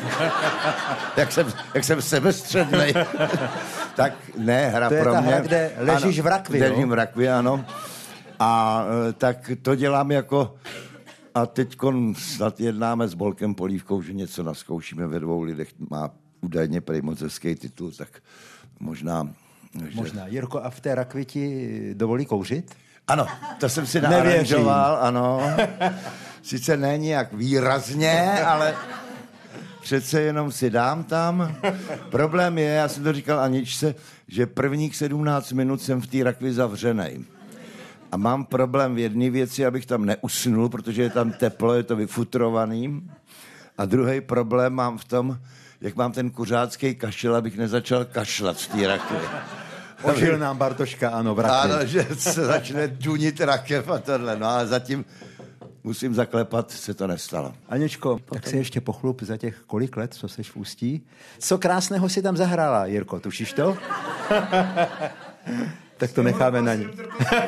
Speaker 3: jak, jsem, jak jsem sebestřednej. tak ne, hra
Speaker 2: to
Speaker 3: pro
Speaker 2: je ta
Speaker 3: mě.
Speaker 2: Hra, kde ležíš v rakvi,
Speaker 3: Ležím v rakvi, ano. A tak to dělám jako... A teďkon snad jednáme s Bolkem Polívkou, že něco naskoušíme ve dvou lidech. Má údajně prej moc hezký titul, tak možná... Že...
Speaker 2: Možná. Jirko, a v té rakvi ti dovolí kouřit?
Speaker 3: Ano, to jsem si naaranžoval, ano. Sice ne nějak výrazně, ale přece jenom si dám tam. Problém je, já jsem to říkal Aničce, že prvních sedmnáct minut jsem v té rakvi zavřenej. A mám problém v jedné věci, abych tam neusnul, protože je tam teplo, je to vyfutrovaný. A druhý problém mám v tom, jak mám ten kuřácký kašel, abych nezačal kašlat z té rakvy.
Speaker 2: Ožil nám Bartoška, ano, v rakvi.
Speaker 3: Ano, že se začne dunit rakev a tohle. No ale zatím musím zaklepat, se to nestalo.
Speaker 2: Aničko, tak se ještě pochlup za těch kolik let, co seš v Ústí. Co krásného si tam zahrála, Jirko, tušíš to? Tak to necháme na ní.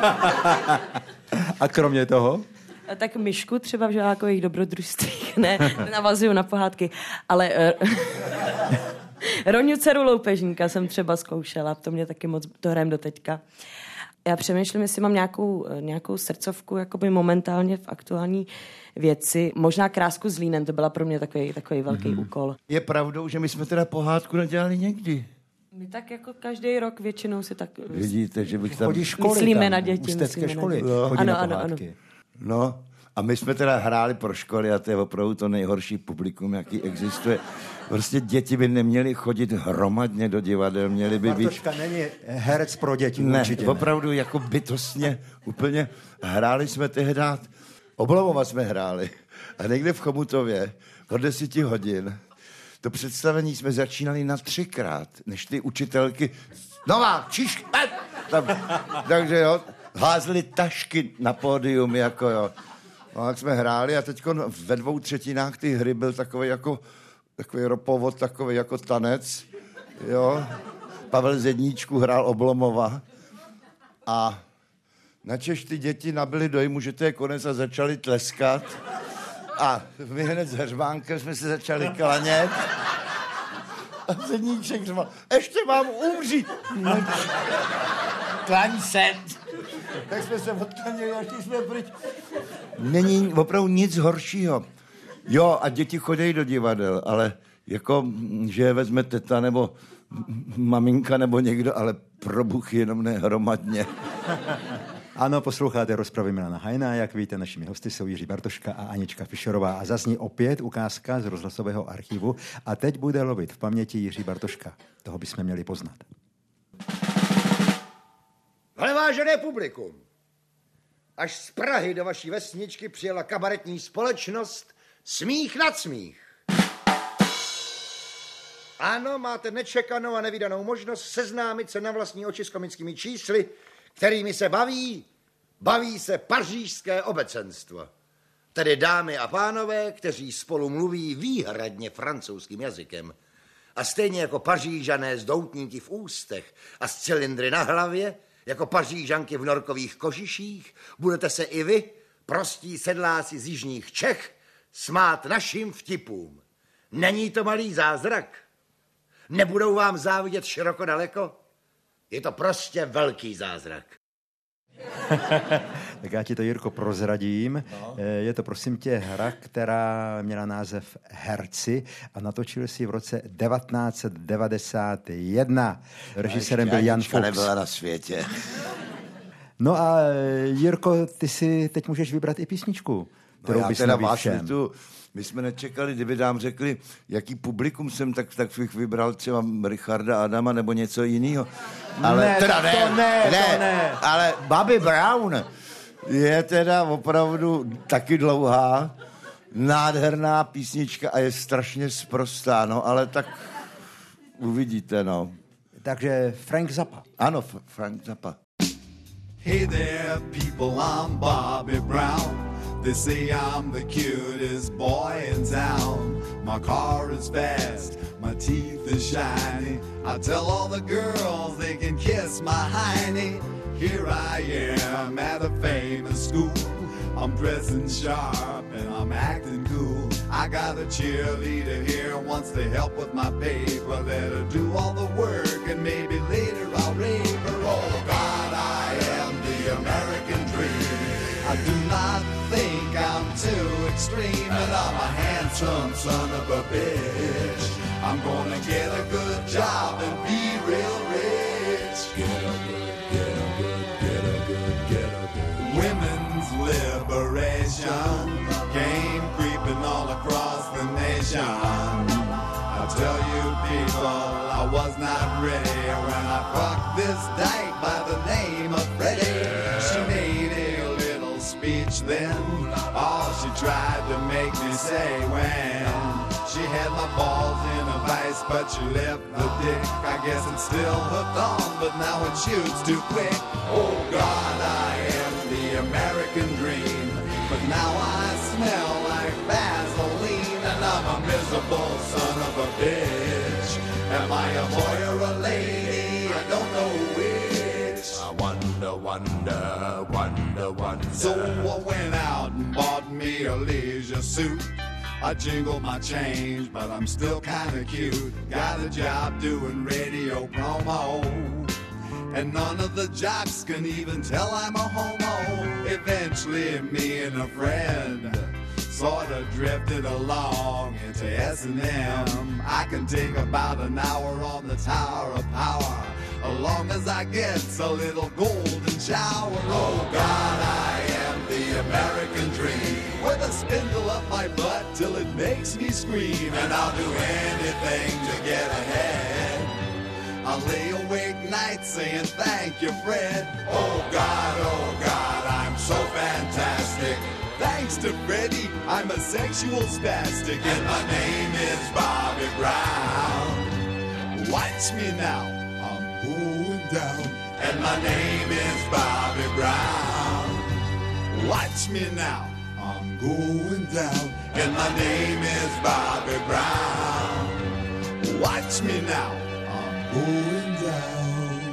Speaker 2: A kromě toho?
Speaker 4: A tak myšku třeba v žákových dobrodružstvích, ne, navazuju na pohádky, ale uh, Roňu dceru loupežníka jsem třeba zkoušela, to mě taky moc, to hrajem do teďka. Já přemýšlím, jestli mám nějakou, nějakou srdcovku jakoby momentálně v aktuální věci. Možná Krásku s Línem, to byla pro mě takový, takový velký mm-hmm. úkol.
Speaker 3: Je pravdou, že my jsme teda pohádku nedělali někdy.
Speaker 4: My tak jako každý rok většinou si tak...
Speaker 3: Vidíte, že bych tam...
Speaker 2: Chodí školy
Speaker 4: myslíme
Speaker 2: tam,
Speaker 4: na děti.
Speaker 2: Ústecké školy.
Speaker 3: No.
Speaker 2: Chodí
Speaker 4: ano,
Speaker 2: na
Speaker 4: ano,
Speaker 2: pohádky.
Speaker 4: ano.
Speaker 3: No, a my jsme teda hráli pro školy a to je opravdu to nejhorší publikum, jaký existuje. Prostě děti by neměly chodit hromadně do divadel, měly by být...
Speaker 2: Bartoška není herec pro děti,
Speaker 3: ne,
Speaker 2: určitě ne.
Speaker 3: Opravdu jako bytostně úplně hráli jsme tehdy, Oblomova jsme hráli a někde v Chomutově od deseti hodin to představení jsme začínali na třikrát, než ty učitelky nová, čiš, tam, takže jo, házeli tašky na pódium, jako jo. No, tak jsme hráli a teď ve dvou třetinách ty hry byl takový jako takový ropovod, takový jako tanec, jo. Pavel Zedníčku hrál Oblomova a načež ty děti nabili dojmu, že to je konec a začali tleskat a my hned s Heřmánkem jsme se začali klanět a Zedníček říkal, ještě mám umřít. Klaň se. Tak jsme se odklanili a šli jsme pryč. Není opravdu nic horšího. Jo, a děti chodějí do divadel, ale jako, že je vezme teta nebo maminka nebo někdo, ale pro Bůh jenom ne hromadně.
Speaker 2: Ano, posloucháte rozpravy Milana Hajna. Jak víte, našimi hosty jsou Jiří Bartoška a Anička Fischerová. A zazní opět ukázka z rozhlasového archivu. A teď bude lovit v paměti Jiří Bartoška. Toho bychom měli poznat.
Speaker 8: Ale vážené publikum, až z Prahy do vaší vesničky přijela kabaretní společnost Smích nad smích. Ano, máte nečekanou a nevídanou možnost seznámit se na vlastní oči s komickými čísly, kterými se baví, baví se pařížské obecenstvo. Tedy dámy a pánové, kteří spolu mluví výhradně francouzským jazykem. A stejně jako Pařížané s doutníky v ústech a s cylindry na hlavě, jako Pařížanky v norkových kožiších, budete se i vy, prostí sedláci z jižních Čech, smát našim vtipům. Není to malý zázrak? Nebudou vám závidět široko daleko? Je to prostě velký zázrak.
Speaker 2: Tak já ti to, Jirko, prozradím. No. Je to, prosím tě, hra, která měla název Herci a natočil si v roce devatenáct set devadesát jedna. Režisérem byl Jan Fuchs.
Speaker 3: Nebyla na světě.
Speaker 2: No a Jirko, ty si teď můžeš vybrat i písničku, kterou
Speaker 3: no
Speaker 2: bys
Speaker 3: teda
Speaker 2: neví všem.
Speaker 3: Tu, my jsme nečekali, kdyby nám řekli, jaký publikum jsem, tak, tak bych vybral třeba Richarda Adama nebo něco jiného. Ale
Speaker 2: ne,
Speaker 3: teda
Speaker 2: ne,
Speaker 3: ne,
Speaker 2: to ne,
Speaker 3: ne,
Speaker 2: to ne.
Speaker 3: Ale Bobby Brown je teda opravdu taky dlouhá, nádherná písnička a je strašně sprostá, no, ale tak uvidíte, no.
Speaker 2: Takže Frank Zappa.
Speaker 3: Ano, F- Frank Zappa.
Speaker 9: Hey there, people, I'm Bobby Brown. They say I'm the cutest boy in town. My car is fast, my teeth are shiny. I tell all the girls they can kiss my hiney. Here I am at a famous school. I'm dressing sharp and I'm acting cool. I got a cheerleader here, wants to help with my paper. Let her do all the work and maybe later I'll rape her. Oh God, I am the American dream. I do not think I'm too extreme, but I'm a handsome son of a bitch. I'm gonna get a good job and be real rich. Get a good, get a good, get a good, get a good. Women's liberation came creeping all across the nation. I tell you people, I was not ready when I fucked this dyke by the name of Freddie. She made it tried to make me say when she had my balls in a vice, but she left the dick. I guess it's still hooked on, but now it shoots too quick. Oh God, I am the American dream, but now I smell like Vaseline, and I'm a miserable son of a bitch. Am I a boy or a lady? I don't know which. I wonder, wonder, wonder, wonder. So I went out and bought me a leisure suit. I jingled my change, but I'm still kinda cute. Got a job doing radio promo, and none of the jocks can even tell I'm a homo. Eventually me and a friend sort of drifted along into S and M. I can take about an hour on the Tower of Power, as long as I get a little golden shower. Oh God, I am the American dream, with a spindle up my butt till it makes me scream, and I'll do anything to get ahead. I'll lay awake nights saying thank you, Fred. Oh God, oh God, I'm so fantastic. Thanks to Freddie, I'm a sexual spastic, and my name is Bobby Brown. Watch me now, I'm going down, and my name is Bobby Brown. Watch me now, I'm going down, and my name is Bobby Brown. Watch me now, I'm going down.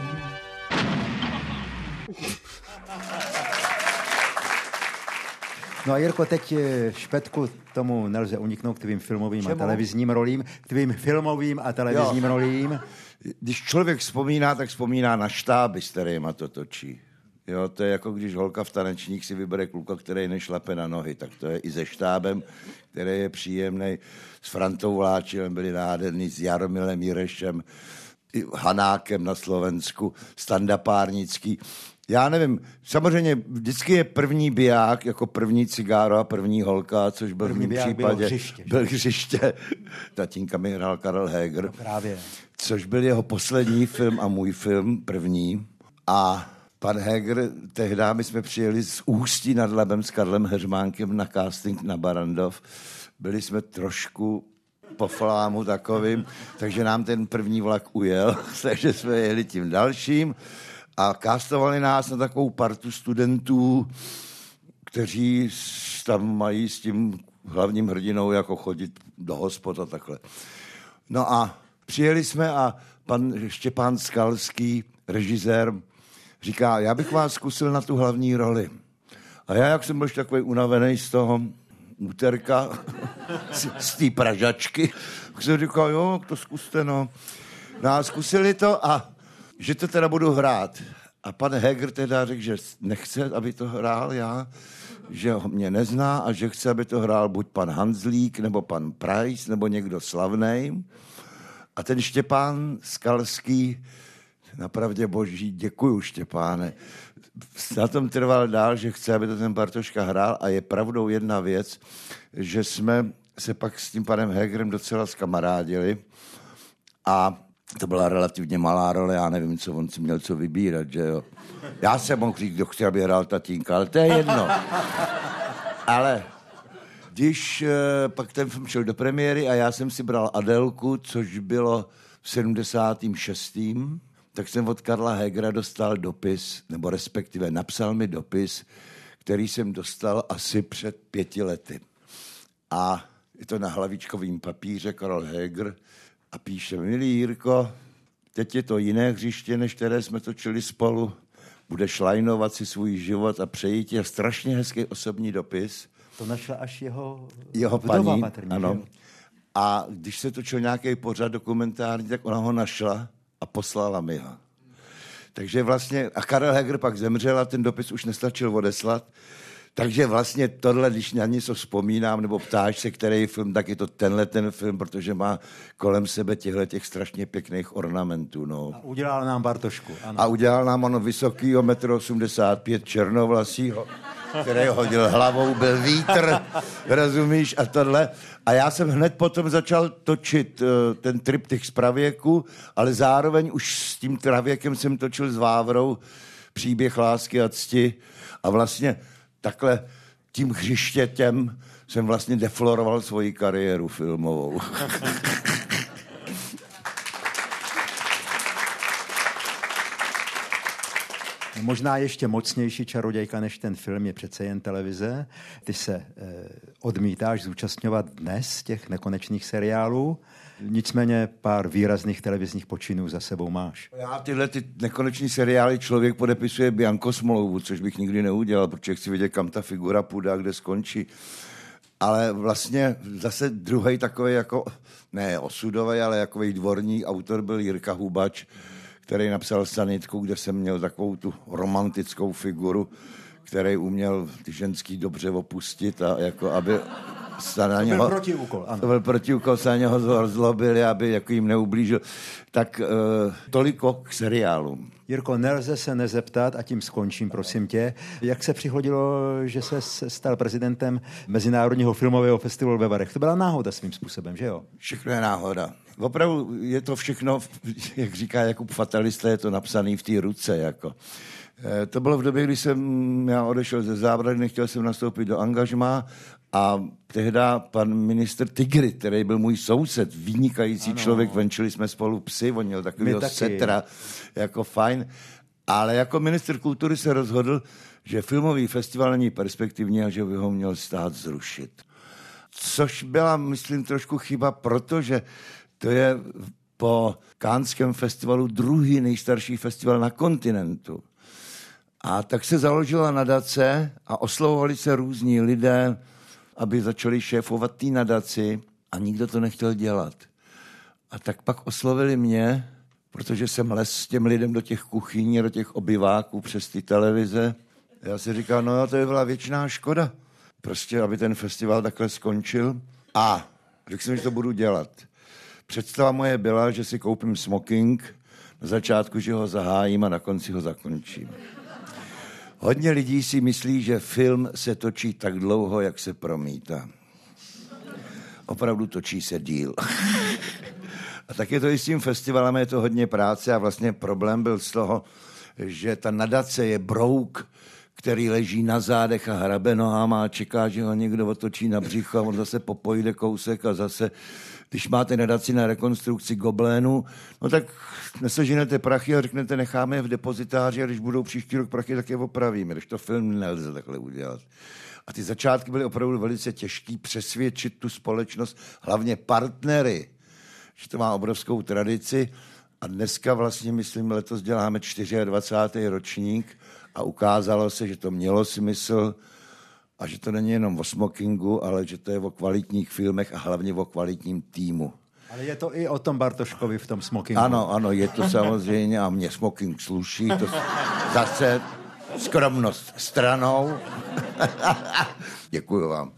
Speaker 2: No a Jirko, teď špetku tomu nelze uniknout k tvým filmovým
Speaker 3: Čemu?
Speaker 2: a televizním rolím, k tvým filmovým a televizním
Speaker 3: Jo.
Speaker 2: rolím.
Speaker 3: Když člověk vzpomíná, tak vzpomíná na štáby, s kterýma to točí. Jo, to je jako když holka v tanečník si vybere kluka, který nešlape na nohy, tak to je i se štábem, který je příjemný. S Frantou Vláčilem byli nádherný, s Jaromilem Jirešem, i Hanákem na Slovensku, Standa Párnický. Já nevím, samozřejmě vždycky je první biják, jako první cigáro a první holka, což byl
Speaker 2: První
Speaker 3: v mém případě.
Speaker 2: bylo hřiště.
Speaker 3: Byl hřiště. Tatínka mi hrál Karel Heger.
Speaker 2: No právě.
Speaker 3: Což byl jeho poslední film a můj film, první. A pan Heger, tehdy my jsme přijeli z Ústí nad Labem s Karlem Heřmánkem na casting na Barandov. Byli jsme trošku po flámu takovým, takže nám ten první vlak ujel, takže jsme jeli tím dalším a castovali nás na takovou partu studentů, kteří tam mají s tím hlavním hrdinou jako chodit do hospod a takhle. No a přijeli jsme a pan Štěpán Skalský, režisér, říká, já bych vás zkusil na tu hlavní roli. A já, jak jsem byl takový unavený z toho úterka, z, z té Pražačky, tak jsem říkal, jo, to zkuste, no. No a zkusili to a že to teda budu hrát. A pan Heger teda řekl, že nechce, aby to hrál já, že ho mě nezná a že chce, aby to hrál buď pan Hanzlík, nebo pan Price, nebo někdo slavnej. A ten Štěpán Skalský, napravdě boží, děkuju, Štěpáne, na tom trval dál, že chce, aby to ten Bartoška hrál a je pravdou jedna věc, že jsme se pak s tím panem Hegerem docela zkamarádili a to byla relativně malá role, já nevím, co on si měl co vybírat, že jo. Já jsem mohl říct, kdo chtěl, aby hrál tatínka, ale to je jedno. Ale když e, pak ten film šel do premiéry a já jsem si bral Adélku, což bylo v sedmdesátém šestém tak jsem od Karla Hegera dostal dopis, nebo respektive napsal mi dopis, který jsem dostal asi před pěti lety. A je to na hlavičkovém papíře Karl Heger a píše, milý Jirko, teď je to jiné hřiště, než které jsme točili spolu. Budeš lajnovat si svůj život a přejít je strašně hezký osobní dopis.
Speaker 2: To našla až jeho,
Speaker 3: jeho
Speaker 2: vdova
Speaker 3: paní,
Speaker 2: patrně,
Speaker 3: ano. A když se točil nějaký pořad dokumentární, tak ona ho našla a poslala mi ho. Takže vlastně, a Karel Heger pak zemřel a ten dopis už nestačil odeslat. Takže vlastně tohle, když na něco vzpomínám, nebo ptáš se, který film, tak je to tenhle ten film, protože má kolem sebe těchto těch strašně pěkných ornamentů. No.
Speaker 2: A udělal nám Bartošku. Ano.
Speaker 3: A udělal nám ono vysokýho, metr osmdesát pět, černovlasího, který hodil hlavou, byl vítr, rozumíš, a tohle. A já jsem hned potom začal točit uh, ten triptych z pravěku, ale zároveň už s tím pravěkem jsem točil s Vávrou Příběh lásky a cti a vlastně takhle tím hřištětem jsem vlastně defloroval svoji kariéru filmovou.
Speaker 2: Možná ještě mocnější čarodějka než ten film je přece jen televize. Ty se e, odmítáš zúčastňovat dnes těch nekonečných seriálů, nicméně pár výrazných televizních počinů za sebou máš.
Speaker 3: Já tyhle ty nekoneční seriály člověk podepisuje bianko smlouvu, což bych nikdy neudělal, protože chci vědět, kam ta figura půjde a kde skončí. Ale vlastně zase druhý takový jako, ne osudový, ale jakový dvorní autor byl Jirka Hubač, který napsal Sanitku, kde jsem měl takovou tu romantickou figuru, který uměl ty ženský dobře opustit a jako aby se na něho...
Speaker 2: To byl protiúkol, ano.
Speaker 3: To byl protiúkol, se na něho zlobili, aby jako jim neublížil. Tak uh, toliko k seriálům.
Speaker 2: Jirko, nelze se nezeptat, a tím skončím, prosím tě, jak se přihodilo, že se stal prezidentem Mezinárodního filmového festivalu ve Varech. To byla náhoda svým způsobem, že jo?
Speaker 3: Všechno je náhoda. Opravdu je to všechno, jak říká Jakub Fatalista, je to napsané v té ruce. Jako. E, to bylo v době, kdy jsem já odešel ze Zábrany, nechtěl jsem nastoupit do angažmá a tehda pan ministr Tigry, který byl můj soused, vynikající ano. člověk, venčili jsme spolu psy, on měl takovýho setra, jako fajn, ale jako ministr kultury se rozhodl, že filmový festival není perspektivní a že by ho měl stát zrušit. Což byla, myslím, trošku chyba, protože to je po Canském festivalu druhý nejstarší festival na kontinentu. A tak se založila nadace a oslovovali se různí lidé, aby začali šéfovat té nadaci a nikdo to nechtěl dělat. A tak pak oslovili mě, protože jsem les s těm lidem do těch kuchyní, do těch obyváků přes ty televize. Já si říkal, no to by byla věčná škoda. Prostě, aby ten festival takhle skončil. A řekl jsem, že to budu dělat. Představa moje byla, že si koupím smoking, na začátku, že ho zahájím a na konci ho zakončím. Hodně lidí si myslí, že film se točí tak dlouho, jak se promítá. Opravdu točí se díl. A tak je to i s tím festivalem, je to hodně práce a vlastně problém byl z toho, že ta nadace je brouk, který leží na zádech a hrabe nohama a čeká, že ho někdo otočí na břicho a on zase popojde kousek a zase, když máte nadaci na rekonstrukci goblénu, no tak neseženete prachy a řeknete, necháme je v depozitáři a když budou příští rok prachy, tak je opravíme. Když to film nelze takhle udělat. A ty začátky byly opravdu velice těžký přesvědčit tu společnost, hlavně partnery, že to má obrovskou tradici a dneska vlastně, myslím, letos děláme dvacátý čtvrtý ročník a ukázalo se, že to mělo smysl a že to není jenom o smokingu, ale že to je o kvalitních filmech a hlavně o kvalitním týmu.
Speaker 2: Ale je to i o tom Bartoškovi v tom smokingu.
Speaker 3: Ano, ano, je to samozřejmě a mně smoking sluší, to zase skromnost stranou. Děkuju vám.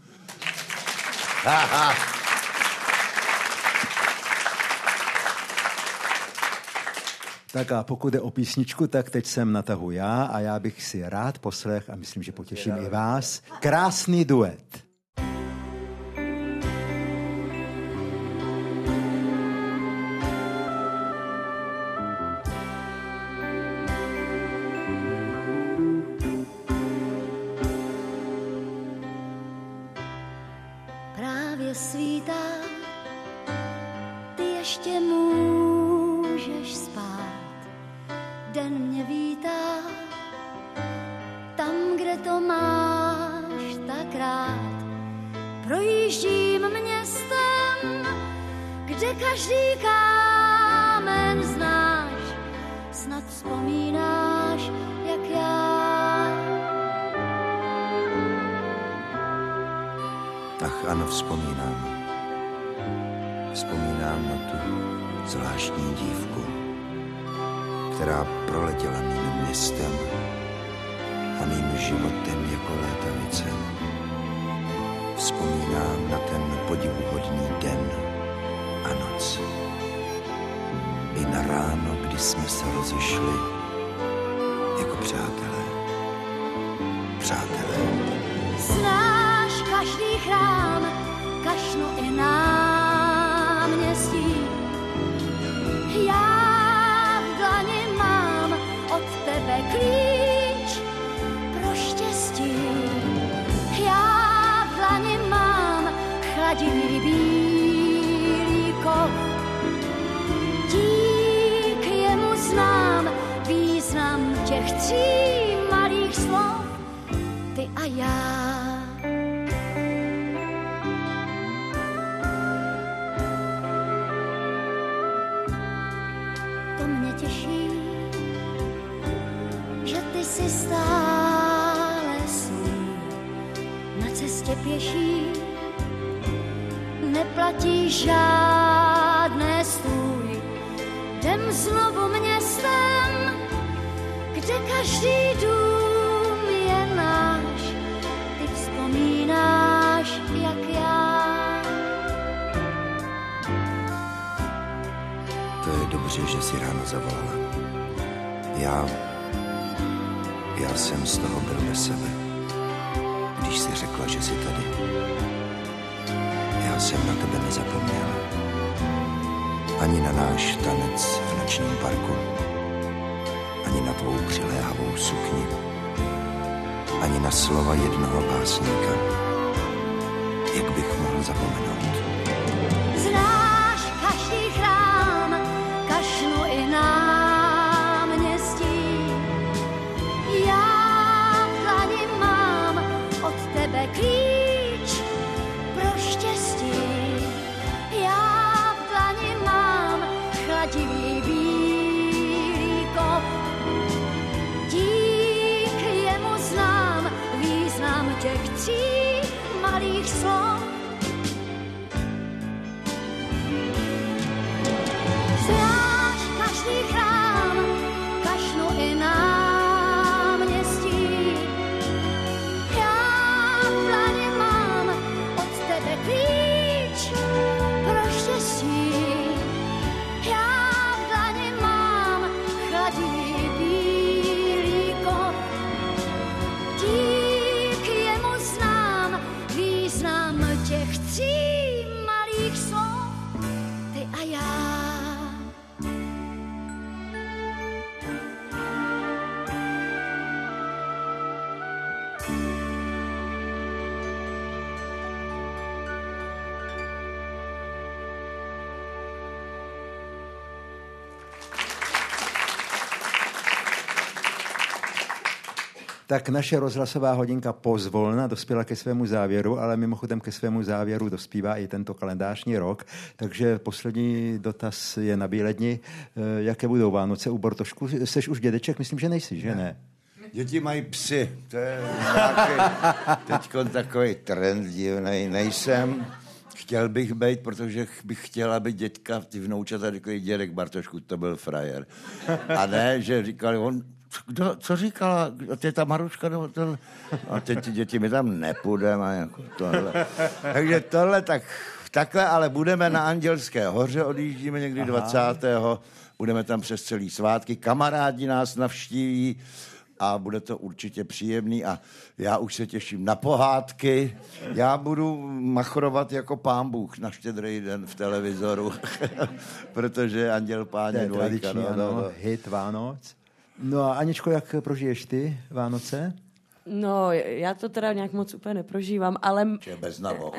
Speaker 2: Tak a pokud jde o písničku, tak teď jsem na tahu já a já bych si rád poslech a myslím, že potěším i vás. Krásný duet.
Speaker 10: Právě svítá, ty ještě můžeš spát. Den mě vítá, tam, kde to máš tak rád. Projíždím městem, kde každý kámen znáš. Snad vzpomínáš, jak já.
Speaker 3: Ach, ano, vzpomínám. Vzpomínám na tu zvláštní dívku, která proletěla mým městem a mým životem jako létavice. Vzpomínám na ten podivuhodný den a noc. I na ráno, kdy jsme se rozešli jako přátelé. Přátelé.
Speaker 10: Znáš každý chrám, kašnu i náměstí. Já klíč pro štěstí. Já těch tří malých slov, ty a já. To mě těší, že ty jsi stále svůj, na cestě pěší neplatí žádné stůj. Jdem znovu městem, kde každý dům je náš. Ty vzpomínáš, jak já.
Speaker 11: To je dobře, že jsi ráno zavolala. Já... Já jsem z toho byl bez sebe, když jsi řekla, že jsi tady. Já jsem na tebe nezapomněl. Ani na náš tanec v nočním parku. Ani na tvou přiléhavou sukni. Ani na slova jednoho básníka. Jak bych mohl zapomenout?
Speaker 10: Znáš každý chrám, kašnu i náměstí. Já v dlani mám od tebe klíč pro štěstí. Já v dlani mám chladivý bílý kov. Díky jemu znám význam těch tří malých slov. Znáš každý chrám, kašnu i náměstí. Já v dlani mám od tebe klíč pro štěstí. Já v dlani mám chladivý bílý kov. Díky jemu znám význam těch tří malých slov, ty a já.
Speaker 2: Tak naše rozhlasová hodinka pozvolna dospěla ke svému závěru, ale mimochodem ke svému závěru dospívá i tento kalendářní rok. Takže poslední dotaz je na Bíledni. Jaké budou Vánoce u Bartošku? Jseš už dědeček? Myslím, že nejsi, že ne?
Speaker 3: Děti mají psy. To je nějaký teďko takový trend divnej. Nejsem. Chtěl bych být, protože bych chtěl, aby dětka, ty vnoučata, takový dědek Bartošku, to byl frajer. A ne, že říkali, on Kdo, co říkala? Je ta Maruška nebo tohle? A teď ty děti, my tam nepůjdeme a jako tohle. Takže tohle tak, takhle, ale budeme na Andělské hoře, odjíždíme někdy Aha. dvacátého Budeme tam přes celý svátky, kamarádi nás navštíví a bude to určitě příjemný a já už se těším na pohádky. Já budu machrovat jako Pán Bůh na Štědrý den v televizoru, protože Anděl Páně dvojka.
Speaker 2: Tradiční,
Speaker 3: no,
Speaker 2: ano,
Speaker 3: no, no.
Speaker 2: hit Vánoc. No a Aničko, jak prožiješ ty Vánoce?
Speaker 4: No, já to teda nějak moc úplně neprožívám, ale...
Speaker 3: Že bez navo.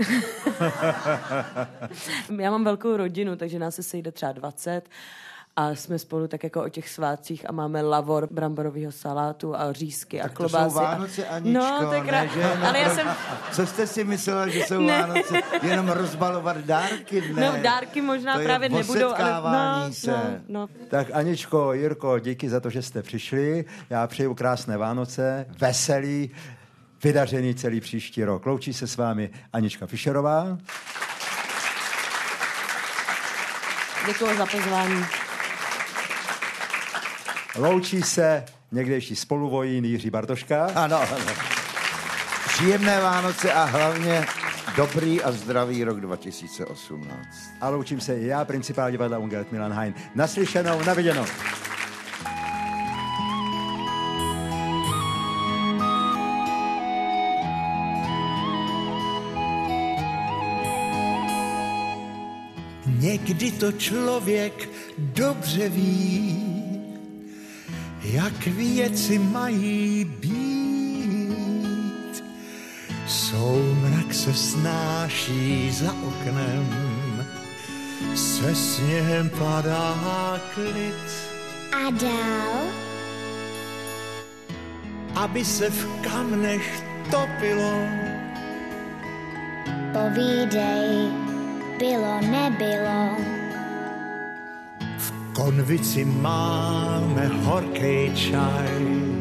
Speaker 4: Já mám velkou rodinu, takže nás se sejde třeba dvacet a jsme spolu tak jako o těch svátcích a máme lavor bramborového salátu a řízky
Speaker 3: tak
Speaker 4: a klobásy.
Speaker 3: To jsou Vánoce, Aničko,
Speaker 4: no, tak
Speaker 3: ne, že? No,
Speaker 4: ale já jsem...
Speaker 3: Co jste si myslela, že jsou
Speaker 4: ne.
Speaker 3: Vánoce? Jenom rozbalovat dárky? Ne.
Speaker 4: No, dárky možná
Speaker 3: to
Speaker 4: právě nebudou, ale... No,
Speaker 3: se.
Speaker 4: no, no.
Speaker 2: Tak Aničko, Jirko, díky za to, že jste přišli. Já přeju krásné Vánoce, veselý, vydařený celý příští rok. Loučí se s vámi Anička Fischerová.
Speaker 4: Děkuji za pozvání.
Speaker 2: Loučí se někdejší spoluvojín Jiří Bartoška.
Speaker 3: Ano, ano. Příjemné Vánoce a hlavně dobrý a zdravý rok dva tisíce osmnáct.
Speaker 2: A loučím se i já, principál divadla Ungelt Milan Hein. Naslyšenou, na viděnou.
Speaker 12: Někdy to člověk dobře ví, jak věci mají být. Soumrak se snáší za oknem, se sněhem padá klid.
Speaker 10: A dál?
Speaker 12: aby se v kamnech topilo.
Speaker 10: Povídej, bylo, nebylo.
Speaker 12: V konvici máme horký čaj,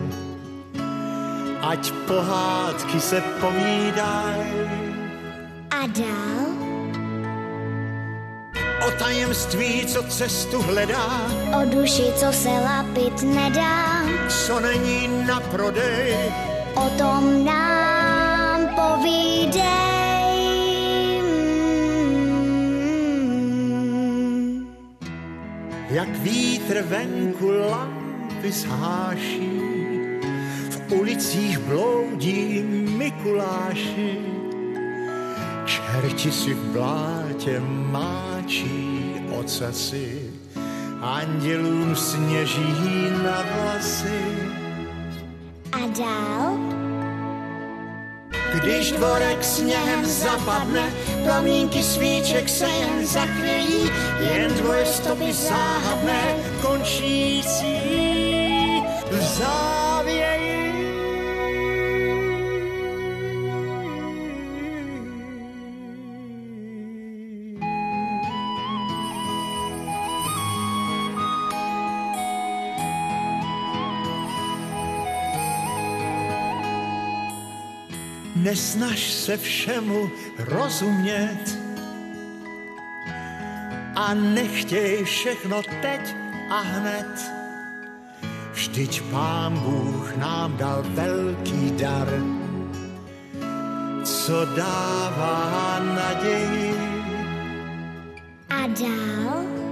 Speaker 12: ať pohádky se povídaj.
Speaker 10: A dál?
Speaker 12: O tajemství, co cestu hledá,
Speaker 10: O duši, co se lapit nedá,
Speaker 12: co není na prodej,
Speaker 10: o tom nám povídej.
Speaker 12: jak vítr venku lampy zháší, v ulicích bloudí Mikuláši, čerti si v blátě máčí ocasy, andělům sněží na vlasy.
Speaker 10: A dál?
Speaker 12: Když dvorek sněhem zapadne, plamínky svíček se jen zachvějí, jen dvoje stopy záhadné, končící v závěji. Nesnaž se všemu rozumět a nechtěj všechno teď a hned. Vždyť Pán Bůh nám dal velký dar, co dává naději.
Speaker 10: A dál?